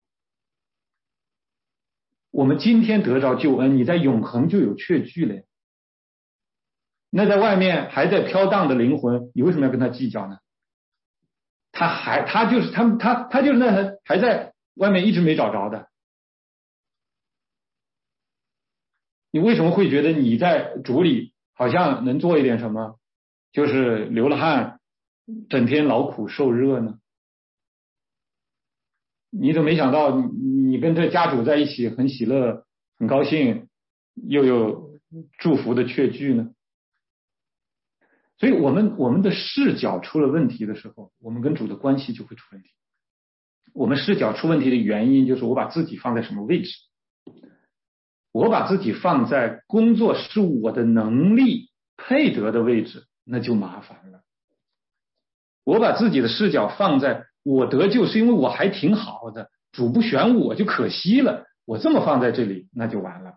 我们今天得着救恩，你在永恒就有确据了。那在外面还在飘荡的灵魂，你为什么要跟他计较呢？他就是那还在外面一直没找着的。你为什么会觉得你在主里好像能做一点什么，就是流了汗，整天劳苦受热呢？你怎么没想到你跟这家主在一起很喜乐很高兴，又有祝福的确据呢？所以我们的视角出了问题的时候，我们跟主的关系就会出问题。我们视角出问题的原因就是我把自己放在什么位置。 我把自己放在工作是我的能力配得的位置，那就麻烦了。我把自己的视角放在我得救是因为我还挺好的，主不选我就可惜了，我这么放在这里那就完了。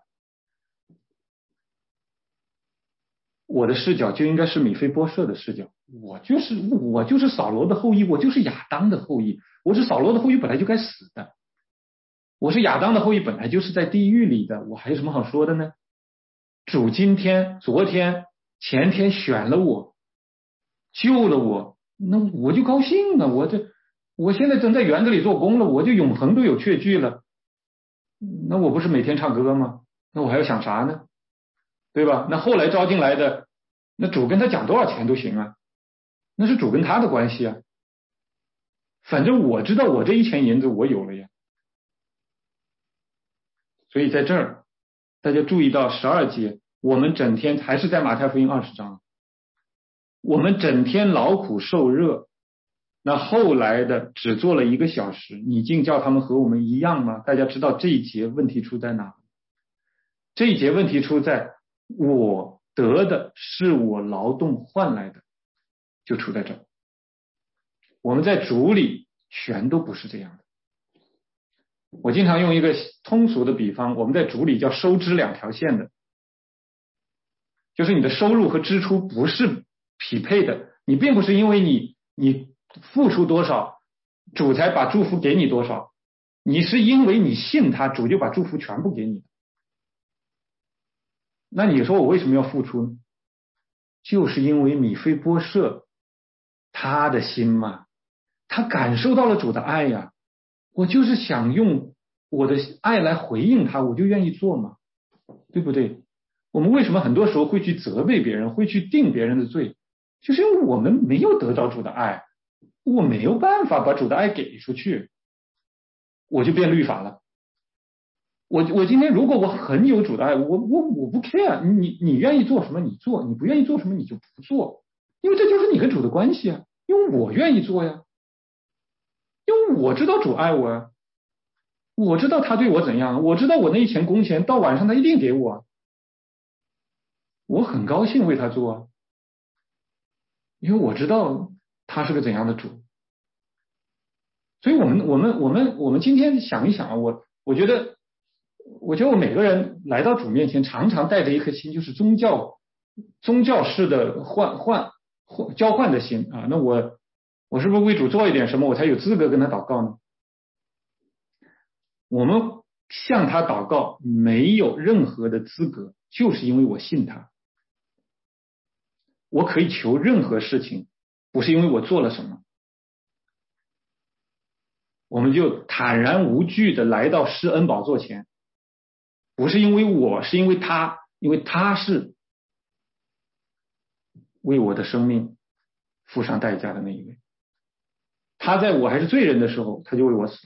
我的视角就应该是米非波设的视角，我就是扫罗的后裔，我就是亚当的后裔，我是扫罗的后裔本来就该死的，我是亚当的后裔本来就是在地狱里的，我还有什么好说的呢？主今天、昨天、前天选了我，救了我，那我就高兴啊！我现在正在园子里做工了，我就永恒都有确据了，那我不是每天唱歌吗？那我还要想啥呢？对吧？那后来招进来的，那主跟他讲多少钱都行啊，那是主跟他的关系啊。反正我知道我这1000银子我有了呀。所以在这儿，大家注意到12节，我们整天还是在马太福音20章，我们整天劳苦受热，那后来的只做了1个小时，你竟叫他们和我们一样吗？大家知道这一节问题出在哪？这一节问题出在我得的是我劳动换来的，就出在这儿。我们在主里全都不是这样的。我经常用一个通俗的比方，我们在主里叫收支2条线的，就是你的收入和支出不是匹配的，你并不是因为你付出多少，主才把祝福给你多少，你是因为你信他，主就把祝福全部给你。那你说我为什么要付出呢？就是因为米非波设他的心嘛，他感受到了主的爱呀，我就是想用我的爱来回应他，我就愿意做嘛，对不对？我们为什么很多时候会去责备别人，会去定别人的罪，就是因为我们没有得到主的爱，我没有办法把主的爱给出去，我就变律法了。我今天如果我很有主的爱，我不 care， 你愿意做什么你做，你不愿意做什么你就不做，因为这就是你跟主的关系啊，因为我愿意做呀，因为我知道主爱我呀，我知道他对我怎样，我知道我那1000工钱到晚上他一定给我，我很高兴为他做，因为我知道他是个怎样的主。所以我们今天想一想啊，我觉得我每个人来到主面前，常常带着一颗心，就是宗教式的交换的心啊。那我是不是为主做一点什么，我才有资格跟他祷告呢？我们向他祷告没有任何的资格，就是因为我信他。我可以求任何事情，不是因为我做了什么。我们就坦然无惧的来到施恩宝座前，不是因为我，是因为他，因为他是为我的生命付上代价的那一位。他在我还是罪人的时候，他就为我死，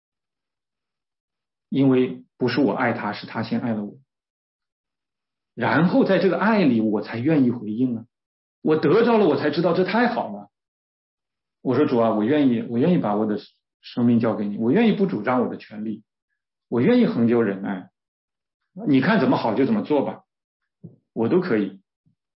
因为不是我爱他，是他先爱了我。然后在这个爱里，我才愿意回应啊！我得着了，我才知道这太好了。我说主啊，我愿意把我的生命交给你，我愿意不主张我的权利，我愿意恒久忍耐，你看怎么好就怎么做吧，我都可以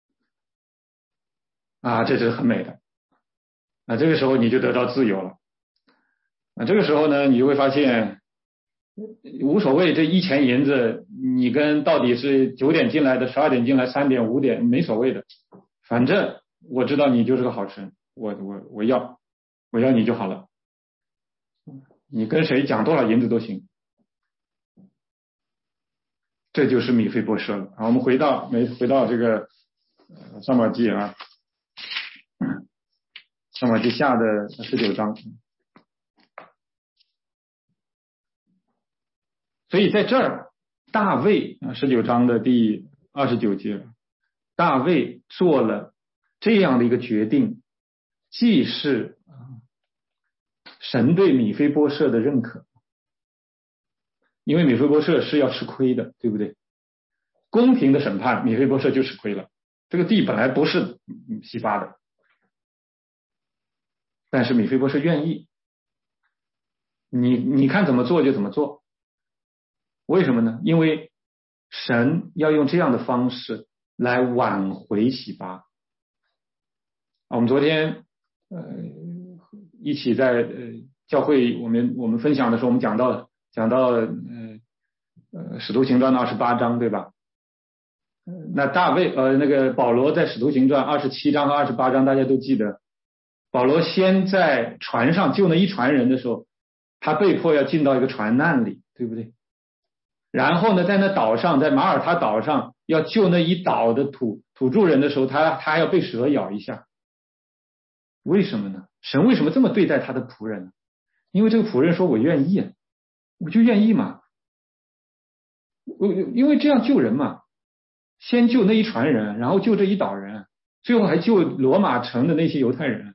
啊，这是很美的。那这个时候你就得到自由了。那这个时候呢，你就会发现无所谓这1000银子，你跟到底是9点进来的、12点进来、3点、5点没所谓的，反正我知道你就是个好神，我要你就好了。你跟谁讲多少银子都行，这就是米非波设了。好，我们回到这个撒母耳记啊，撒母耳记下的19章。所以在这儿，大卫19章的第29节，大卫做了这样的一个决定，既是神对米非波设的认可，因为米非波设是要吃亏的，对不对？公平的审判，米非波设就吃亏了。这个地本来不是西巴的，但是米非波设愿意，你看怎么做就怎么做。为什么呢？因为神要用这样的方式来挽回洗巴。我们昨天一起在教会我们分享的时候，我们讲到使徒行传的28章，对吧？那那个保罗在使徒行传27章和28章大家都记得，保罗先在船上救那一船人的时候，他被迫要进到一个船难里，对不对？然后呢，在那岛上，在马耳他岛上要救那一岛的土著人的时候，他还要被蛇咬一下。为什么呢？神为什么这么对待他的仆人呢？因为这个仆人说我愿意，我就愿意嘛，因为这样救人嘛，先救那一船人，然后救这一岛人，最后还救罗马城的那些犹太人。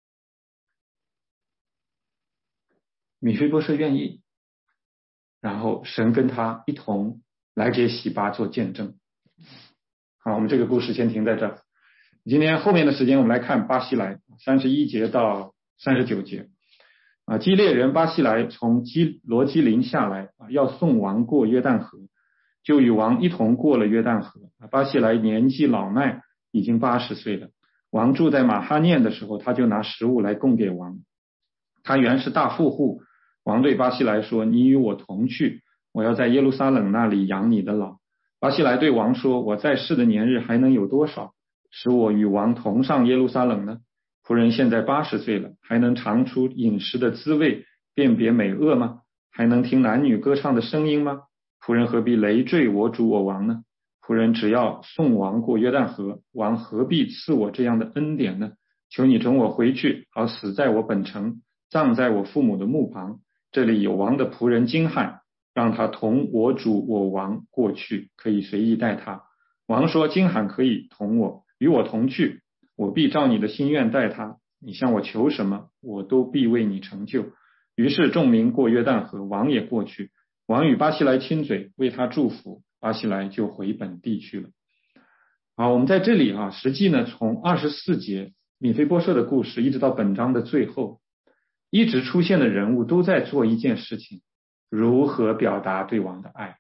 米非波设愿意，然后神跟他一同来给洗巴做见证。好，我们这个故事先停在这儿。今天后面的时间我们来看巴西莱31节到39节。基列人巴西莱从罗基林下来，要送王过约旦河，就与王一同过了约旦河。巴西莱年纪老迈，已经80岁了。王住在马哈念的时候，他就拿食物来供给王。他原是大富户。王对巴西莱说，你与我同去，我要在耶路撒冷那里养你的老。巴西莱对王说，我在世的年日还能有多少，使我与王同上耶路撒冷呢？仆人现在80岁了，还能尝出饮食的滋味，辨别美恶吗？还能听男女歌唱的声音吗？仆人何必累赘我主我王呢？仆人只要送王过约旦河，王何必赐我这样的恩典呢？求你准我回去，好死在我本城，葬在我父母的墓旁。这里有王的仆人金汉，让他同我主我王过去，可以随意待他。王说，金汉可以与我同去，我必照你的心愿待他，你向我求什么，我都必为你成就。于是众民过约旦河，王也过去。王与巴西莱亲嘴，为他祝福，巴西莱就回本地去了。好，我们在这里实际呢，从24节米非波设的故事一直到本章的最后，一直出现的人物都在做一件事情，如何表达对王的爱。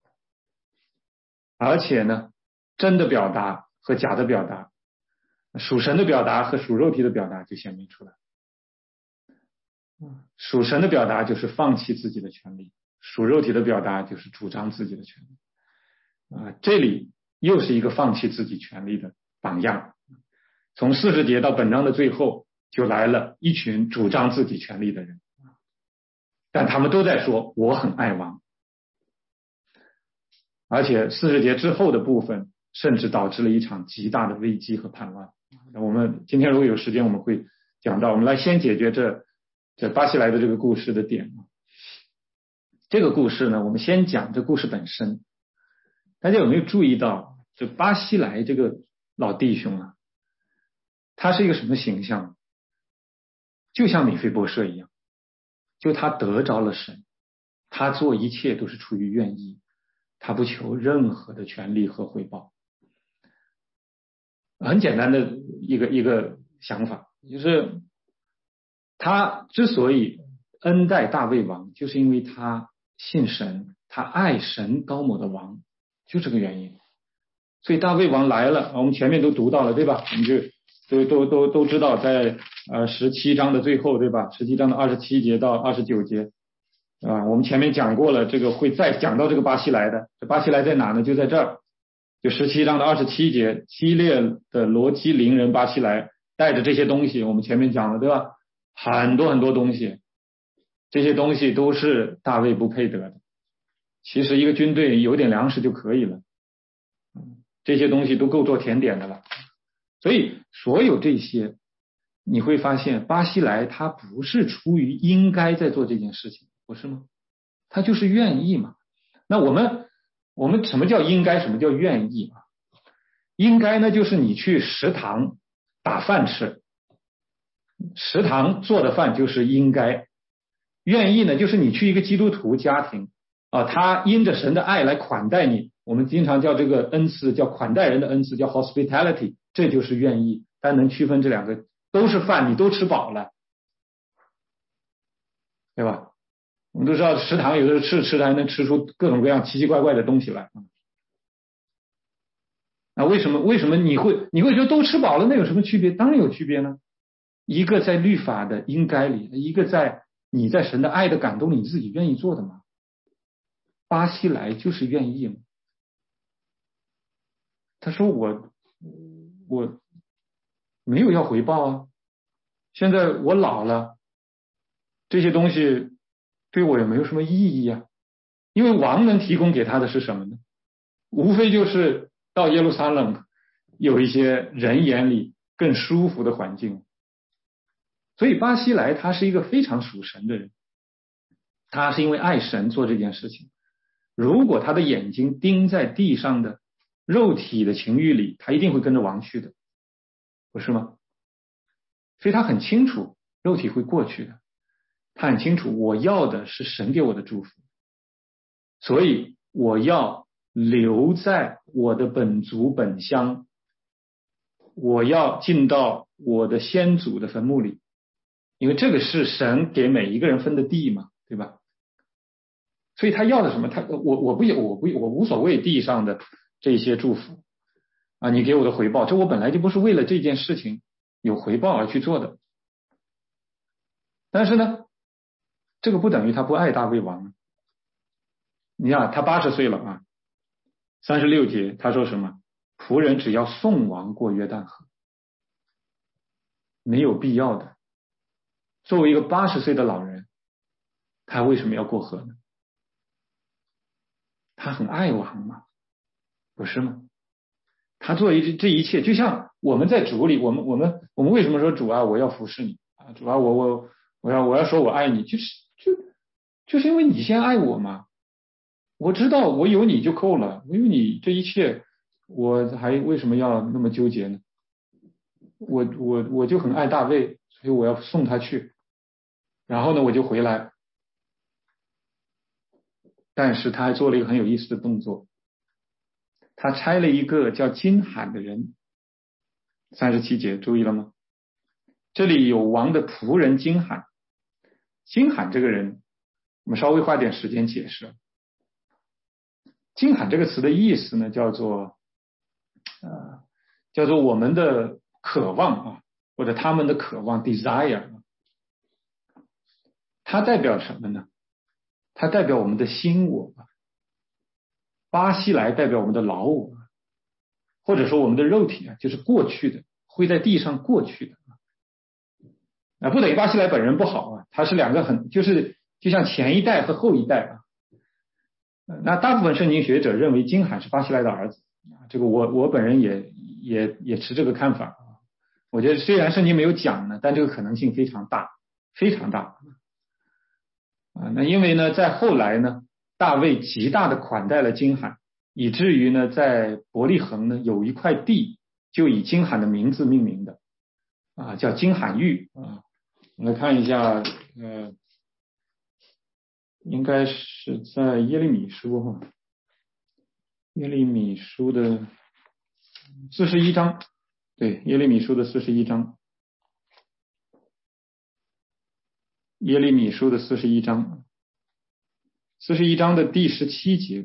而且呢，真的表达和假的表达，属神的表达和属肉体的表达就显明出来。属神的表达就是放弃自己的权利，属肉体的表达就是主张自己的权利。这里又是一个放弃自己权利的榜样。从40节到本章的最后，就来了一群主张自己权利的人，但他们都在说我很爱王。而且40节之后的部分甚至导致了一场极大的危机和叛乱。我们今天如果有时间我们会讲到，我们来先解决这巴西莱的这个故事的点。这个故事呢，我们先讲这故事本身。大家有没有注意到这巴西莱这个老弟兄啊，他是一个什么形象？就像米非波设一样，就他得着了神，他做一切都是出于愿意，他不求任何的权利和回报。很简单的一个想法，就是他之所以恩待大卫王，就是因为他信神，他爱神高某的王，就这个原因。所以大卫王来了，我们前面都读到了，对吧？我们就都知道，在17章的最后，对吧？17章的27节到29节我们前面讲过了，这个会再讲到这个巴西莱的。这巴西莱在哪呢？就在这儿，就17章的27节，基列的罗基林人巴西莱带着这些东西，我们前面讲了，对吧？很多很多东西，这些东西都是大卫不配得的。其实一个军队有点粮食就可以了，这些东西都够做甜点的了。所以所有这些你会发现，巴西莱他不是出于应该在做这件事情，不是吗？他就是愿意嘛。那我们什么叫应该，什么叫愿意啊？应该呢，就是你去食堂打饭吃，食堂做的饭就是应该。愿意呢，就是你去一个基督徒家庭他因着神的爱来款待你，我们经常叫这个恩赐叫款待人的恩赐，叫 hospitality， 这就是愿意。大家能区分这两个，都是饭，你都吃饱了，对吧？我们都知道食堂有的时候吃还能吃出各种各样奇奇怪怪的东西来。 那为什么你会说都吃饱了，那有什么区别？当然有区别呢。一个在律法的应该里，一个在你在神的爱的感动里，你自己愿意做的嘛。巴西来就是愿意嘛。他说我没有要回报啊，现在我老了，这些东西对我也没有什么意义啊。因为王能提供给他的是什么呢？无非就是到耶路撒冷有一些人眼里更舒服的环境。所以巴西来他是一个非常属神的人，他是因为爱神做这件事情。如果他的眼睛盯在地上的肉体的情欲里，他一定会跟着王去的，不是吗？所以他很清楚肉体会过去的，他很清楚我要的是神给我的祝福，所以我要留在我的本族本乡，我要进到我的先祖的坟墓里，因为这个是神给每一个人分的地嘛，对吧？所以他要的什么？我无所谓地上的这些祝福啊，你给我的回报，这我本来就不是为了这件事情有回报而去做的。但是呢，这个不等于他不爱大卫王。你看他80岁了啊，36节他说什么？仆人只要送王过约旦河，没有必要的。作为一个80岁的老人，他为什么要过河呢？他很爱王嘛，不是吗？他做这一切，就像我们在主里，我们为什么说主啊，我要服侍你啊？主啊，我要说我爱你，就是因为你先爱我嘛。我知道我有你就够了，我有你这一切，我还为什么要那么纠结呢？我就很爱大卫，所以我要送他去，然后呢我就回来。但是他还做了一个很有意思的动作，他差了一个叫金罕的人。37节注意了吗？这里有王的仆人金罕。金罕这个人我们稍微花点时间解释。金罕这个词的意思呢，叫做我们的渴望啊，或者他们的渴望 desire。 它代表什么呢？它代表我们的新我。巴西来代表我们的老我，或者说我们的肉体啊，就是过去的，会在地上过去的啊，不等于巴西来本人不好啊，他是两个就像前一代和后一代啊。那大部分圣经学者认为金罕是巴西来的儿子，这个我本人也持这个看法啊。我觉得虽然圣经没有讲呢，但这个可能性非常大，非常大啊。那因为呢，在后来呢，大卫极大的款待了金罕，以至于呢，在伯利恒呢有一块地就以金罕的名字命名的啊，叫金罕域啊。我们来看一下，应该是在耶利米书哈，耶利米书的41章，对，耶利米书的41章，耶利米书的41章，41章的第17节，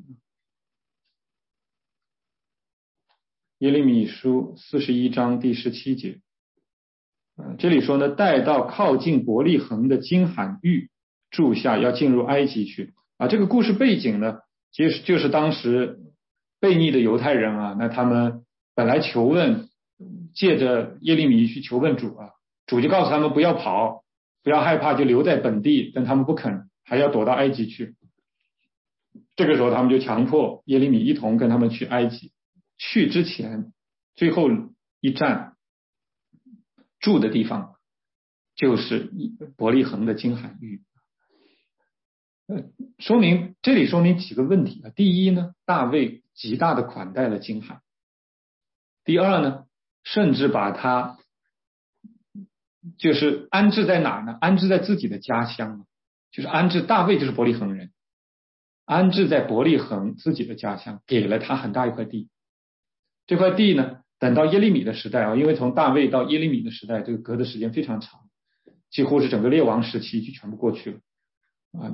耶利米书41章第17节，这里说呢，带到靠近伯利恒的金罕域住下，要进入埃及去啊。这个故事背景呢，其实就是当时悖逆的犹太人啊，那他们本来求问，借着耶利米去求问主啊，主就告诉他们不要跑，不要害怕，就留在本地，但他们不肯，还要躲到埃及去。这个时候他们就强迫耶利米一同跟他们去埃及。去之前最后一站住的地方就是伯利恒的金罕域。这里说明几个问题啊。第一呢，大卫极大的款待了金罕。第二呢，甚至把他就是安置在哪呢？安置在自己的家乡，就是安置大卫就是伯利恒人，安置在伯利恒自己的家乡，给了他很大一块地。这块地呢，等到耶利米的时代啊，因为从大卫到耶利米的时代，这个隔的时间非常长，几乎是整个列王时期就全部过去了啊。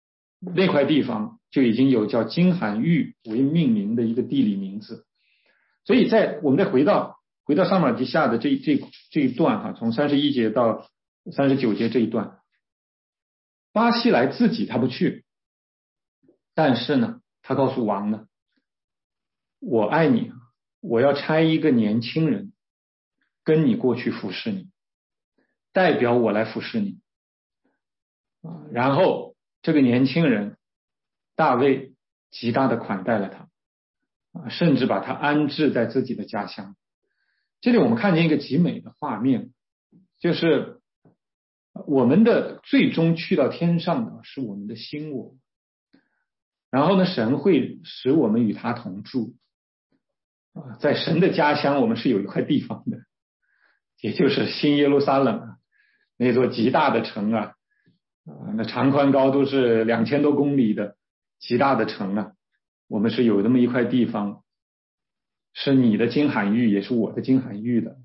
那块地方就已经有叫金罕域为命名的一个地理名字。 所以我们再回到撒母耳记下的这一段哈，从31节到39节这一段，巴西莱自己他不去，但是呢，他告诉王呢，我爱你，我要差一个年轻人跟你过去服侍你，代表我来服侍你。然后这个年轻人大卫极大的款待了他，甚至把他安置在自己的家乡。这里我们看见一个极美的画面，就是我们的最终去到天上的是我们的新我，然后呢，神会使我们与他同住。在神的家乡，我们是有一块地方的，也就是新耶路撒冷那座极大的城那长宽高都是2000多公里的极大的城我们是有这么一块地方，是你的金罕玉，也是我的金罕玉的。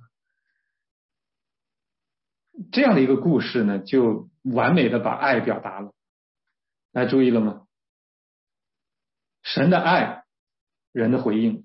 这样的一个故事呢，就完美的把爱表达了。大家注意了吗？神的爱，人的回应。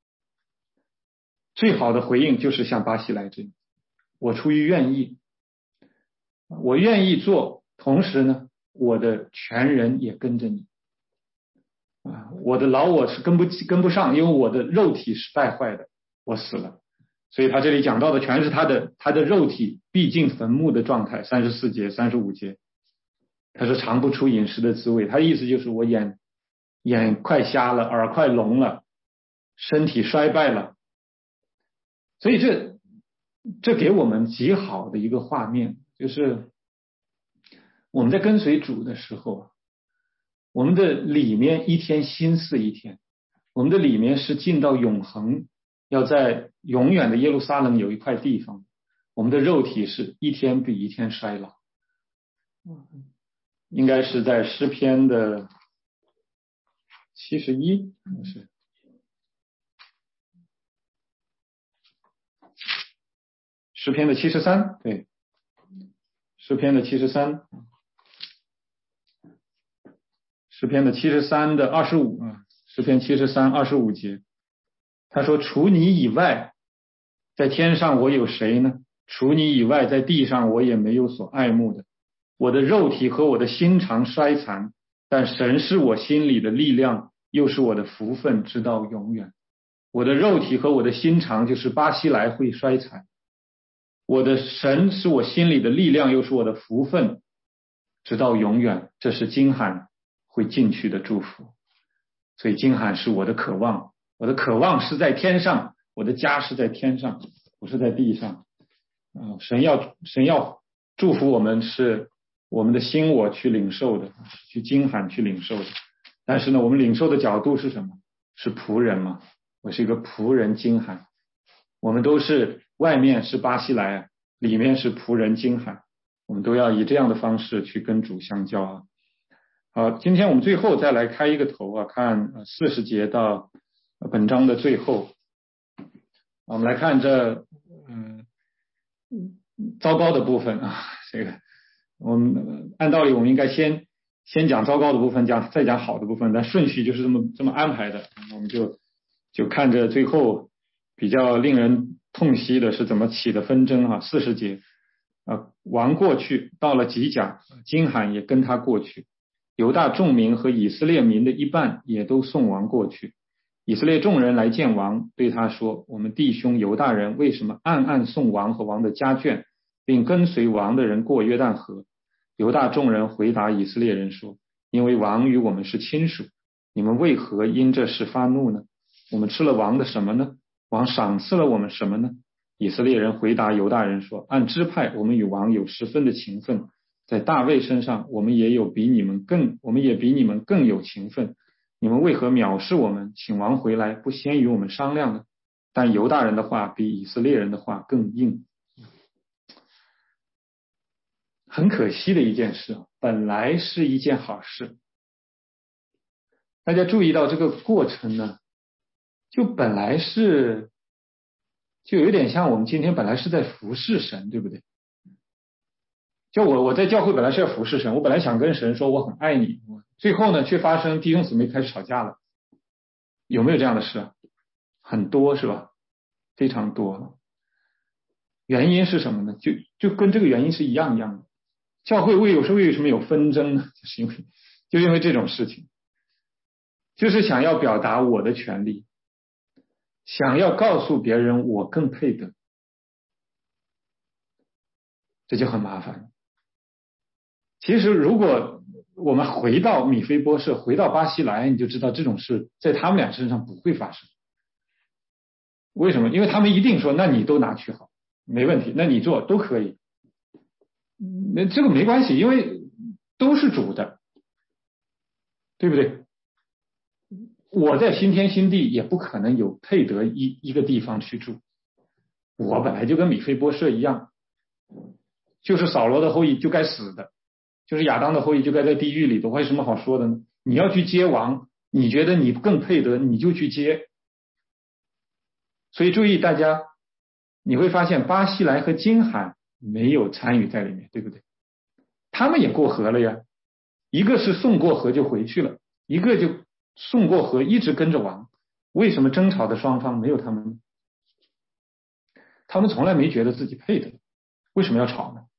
最好的回应就是像巴西莱这样，我出于愿意，我愿意做，同时呢，我的全人也跟着你。我的老我是跟不上，因为我的肉体是败坏的，我死了。所以他这里讲到的全是他的肉体必进坟墓的状态，34节、35节，他是尝不出饮食的滋味。他的意思就是我眼快瞎了，耳快聋了，身体衰败了。所以这给我们极好的一个画面，就是我们在跟随主的时候，我们的里面一天新似一天，我们的里面是进到永恒，要在永远的耶路撒冷有一块地方，我们的肉体是一天比一天衰老。应该是在诗篇的71，是诗篇的73，对，诗篇的73，诗篇的73的25诗篇73 25节，他说：除你以外，在天上我有谁呢？除你以外，在地上我也没有所爱慕的。我的肉体和我的心肠衰残，但神是我心里的力量，又是我的福分，直到永远。我的肉体和我的心肠就是巴西莱会衰残，我的神是我心里的力量，又是我的福分，直到永远。这是金罕会进去的祝福。所以金罕是我的渴望，我的渴望是在天上，我的家是在天上，不是在地上。神要祝福我们，是我们的心我去领受的，去金罕去领受的。但是呢，我们领受的角度是什么？是仆人嘛？我是一个仆人金罕，我们都是外面是巴西莱，里面是仆人金罕，我们都要以这样的方式去跟主相交好，今天我们最后再来开一个头看40节到本章的最后。我们来看这糟糕的部分这个我们按道理我们应该先讲糟糕的部分，再讲好的部分，但顺序就是这么安排的。我们就看着最后比较令人痛惜的是怎么起的纷争40节王过去，到了吉甲，金罕也跟他过去，犹大众民和以色列民的一半也都送王过去。以色列众人来见王，对他说：我们弟兄犹大人为什么暗暗送王和王的家眷，并跟随王的人过约旦河？犹大众人回答以色列人说：因为王与我们是亲属，你们为何因这事发怒呢？我们吃了王的什么呢？王赏赐了我们什么呢？以色列人回答犹大人说：按支派我们与王有10分的情分，在大卫身上我们也比你们更有情分，你们为何藐视我们，请王回来，不先与我们商量呢？但犹大人的话比以色列人的话更硬。很可惜的一件事，本来是一件好事。大家注意到这个过程呢，就本来是就有点像我们今天本来是在服侍神，对不对？就我在教会本来是要服侍神，我本来想跟神说我很爱你，最后呢却发生弟兄姊妹开始吵架了。有没有这样的事很多是吧？非常多。原因是什么呢？就跟这个原因是一样的。教会为什么有纷争呢？就因为这种事情，就是想要表达我的权利，想要告诉别人我更配得，这就很麻烦。其实如果我们回到米非波设，回到巴西来，你就知道这种事在他们俩身上不会发生。为什么？因为他们一定说，那你都拿去好，没问题，那你做都可以。那这个没关系，因为都是主的，对不对？我在新天新地也不可能有配得一个地方去住，我本来就跟米非波设一样，就是扫罗的后裔就该死的，就是亚当的后裔就该在地狱里的，我有什么好说的呢？你要去接王，你觉得你更配得，你就去接。所以注意大家，你会发现巴西莱和金罕没有参与在里面，对不对？他们也过河了呀，一个是送过河就回去了，一个就送过河一直跟着王。为什么争吵的双方没有他们呢？他们从来没觉得自己配得，为什么要吵呢？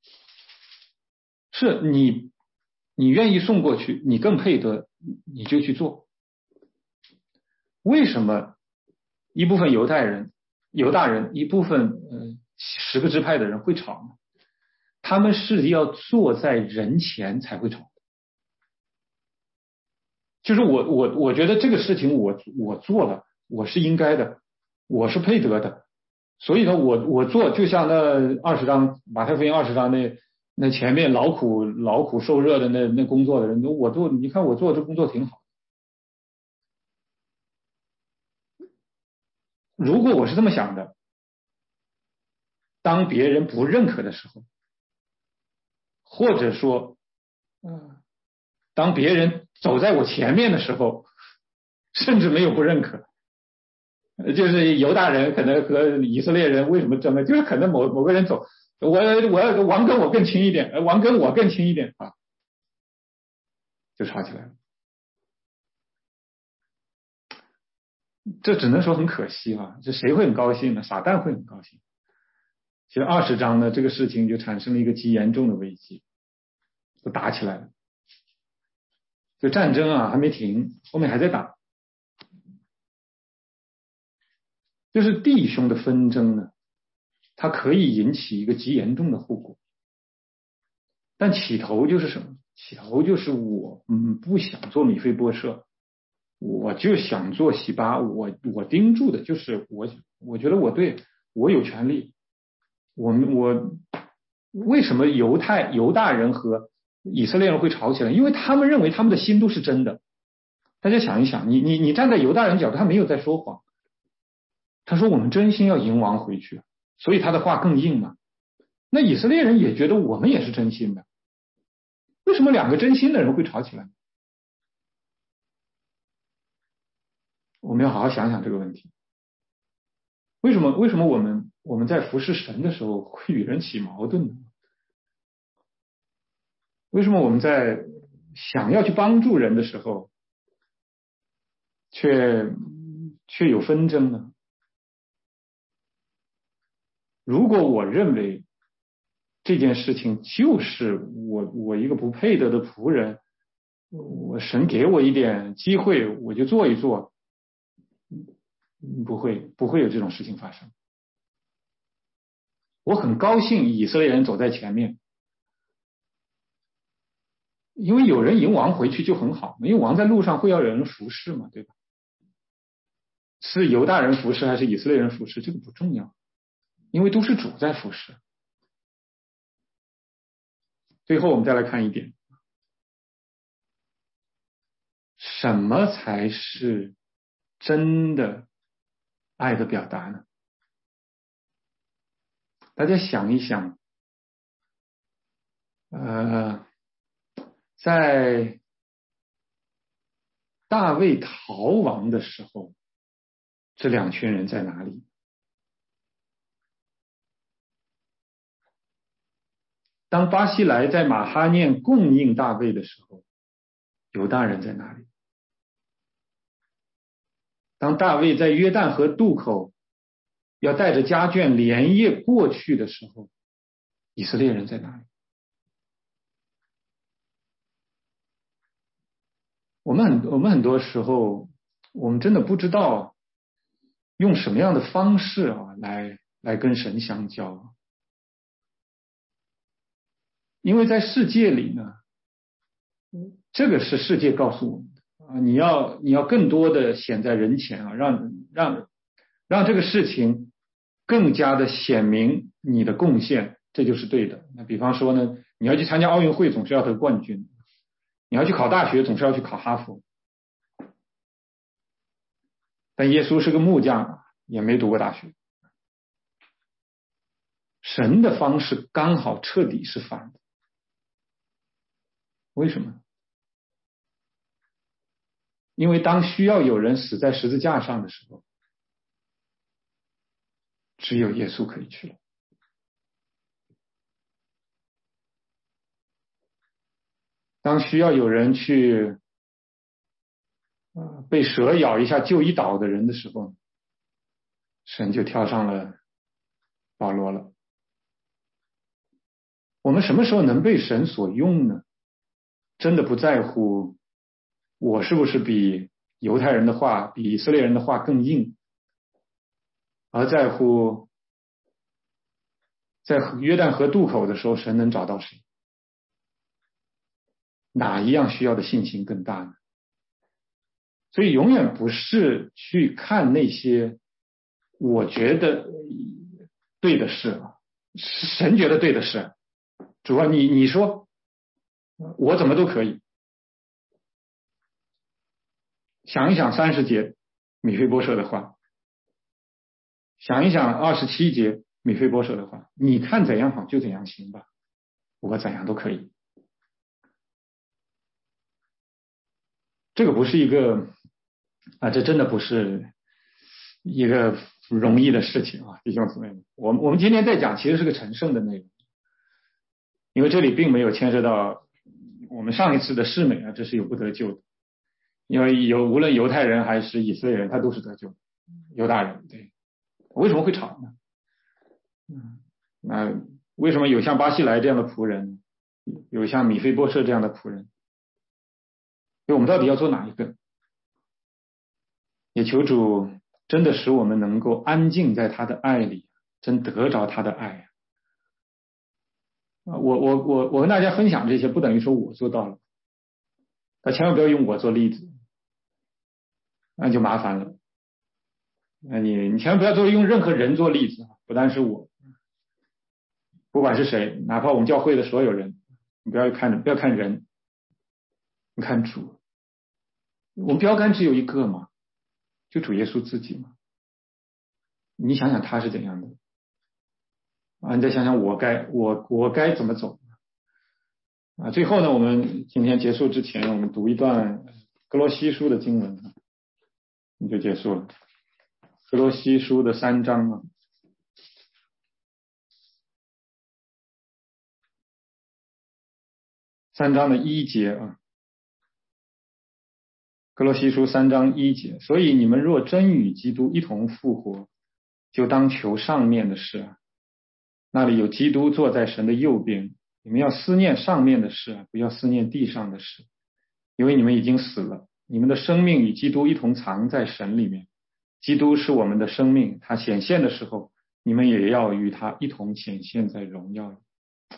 是你愿意送过去，你更配得，你就去做。为什么一部分犹大人，一部分10个支派的人会吵呢？他们是要坐在人前才会吵。就是我觉得这个事情我做了，我是应该的，我是配得的，所以呢我做，就像那20章马太福音20章那前面劳苦受热的那工作的人，我做，你看我做这工作挺好。如果我是这么想的，当别人不认可的时候，或者说当别人走在我前面的时候，甚至没有不认可，就是犹大人可能和以色列人为什么争呢？就是可能某个人走，我要王跟我更亲一点，王跟我更亲一点啊，就吵起来了。这只能说很可惜啊，这谁会很高兴呢？撒旦会很高兴。其实20章呢，这个事情就产生了一个极严重的危机，就打起来了。就战争啊还没停，后面还在打。就是弟兄的纷争呢，它可以引起一个极严重的后果。但起头就是什么？起头就是我不想做米非波设，我就想做洗巴，我盯住的就是我觉得我对，我有权利。我为什么犹大人和以色列人会吵起来？因为他们认为他们的心都是真的。大家想一想，你站在犹大人角度，他没有在说谎。他说我们真心要迎王回去，所以他的话更硬嘛。那以色列人也觉得我们也是真心的。为什么两个真心的人会吵起来？我们要好好想想这个问题。为什么我们在服侍神的时候会与人起矛盾呢？为什么我们在想要去帮助人的时候却有纷争呢？如果我认为这件事情就是我一个不配得的仆人，我神给我一点机会，我就做一做，不会有这种事情发生。我很高兴以色列人走在前面，因为有人迎王回去就很好，因为王在路上会要有人服侍嘛，对吧？是犹大人服侍还是以色列人服侍，这个不重要，因为都是主在服侍。最后我们再来看一点，什么才是真的爱的表达呢？大家想一想，在大卫逃亡的时候，这两群人在哪里？当巴西莱在马哈念供应大卫的时候，犹大人在哪里？ 当大卫在约旦河渡口要带着家眷连夜过去的时候，以色列人在哪里？我们很多时候，我们真的不知道用什么样的方式来跟神相交，因为在世界里呢，这个是世界告诉我们的啊，你要更多的显在人前啊，让这个事情更加的显明你的贡献，这就是对的。那比方说呢，你要去参加奥运会，总是要得冠军；你要去考大学，总是要去考哈佛。但耶稣是个木匠，也没读过大学。神的方式刚好彻底是反的，为什么？因为当需要有人死在十字架上的时候，只有耶稣可以去了。当需要有人去被蛇咬一下就医倒的人的时候，神就挑上了保罗了。我们什么时候能被神所用呢？真的不在乎我是不是比犹太人的话、比以色列人的话更硬，而在乎在约旦河渡口的时候，神能找到谁？哪一样需要的信心更大呢？所以永远不是去看那些我觉得对的事啊，神觉得对的事。主啊，你说我怎么都可以。想一想30节米非波设的话，想一想27节米非波设的话，你看怎样好就怎样行吧，我怎样都可以。这个不是一个这真的不是一个容易的事情啊，弟兄姊妹们。我们今天在讲其实是个成圣的内容，因为这里并没有牵涉到我们上一次的世美啊，这是有不得救的，因为无论犹太人还是以色列人，他都是得救的，犹大人。对，为什么会吵呢？那为什么有像巴西莱这样的仆人，有像米非波设这样的仆人？所以我们到底要做哪一个？也求主真的使我们能够安静在他的爱里，真得着他的爱。我跟大家分享这些，不等于说我做到了，但千万不要用我做例子，那就麻烦了。那你千万不要用任何人做例子，不单是我，不管是谁，哪怕我们教会的所有人，你不要看人，你看主。我们标杆只有一个嘛，就主耶稣自己嘛。你想想他是怎样的啊？你再想想我该怎么走啊？最后呢，我们今天结束之前，我们读一段哥罗西书的经文，你就结束了。哥罗西书的3章啊，3章的1节啊。哥罗西书3章1节，所以你们若真与基督一同复活，就当求上面的事啊，那里有基督坐在神的右边。你们要思念上面的事啊，不要思念地上的事，因为你们已经死了，你们的生命与基督一同藏在神里面。基督是我们的生命，他显现的时候，你们也要与他一同显现在荣耀里。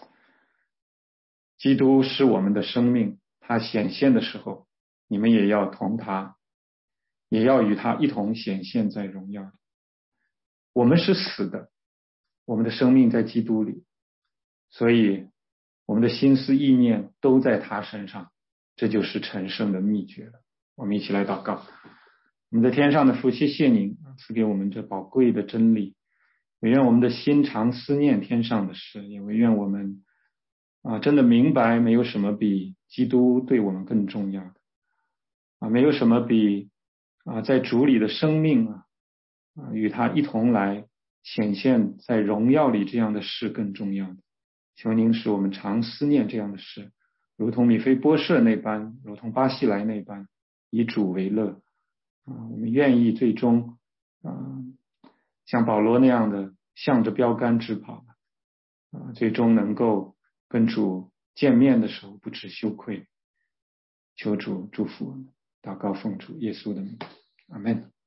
基督是我们的生命，他显现的时候，你们也要与他一同显现在荣耀里。我们是死的，我们的生命在基督里，所以我们的心思意念都在他身上，这就是成圣的秘诀了。我们一起来祷告。我们在天上的父，谢谢您赐给我们这宝贵的真理，也愿我们的心常思念天上的事，也愿我们真的明白没有什么比基督对我们更重要的没有什么比在主里的生命与他一同来显现在荣耀里这样的事更重要的。求您使我们常思念这样的事，如同米非波设那般，如同巴西莱那般，以主为乐， 我们愿意最终像保罗那样的向着标杆直跑，最终能够跟主见面的时候不知羞愧。求主祝福我们，祷告奉主耶稣的名，阿们。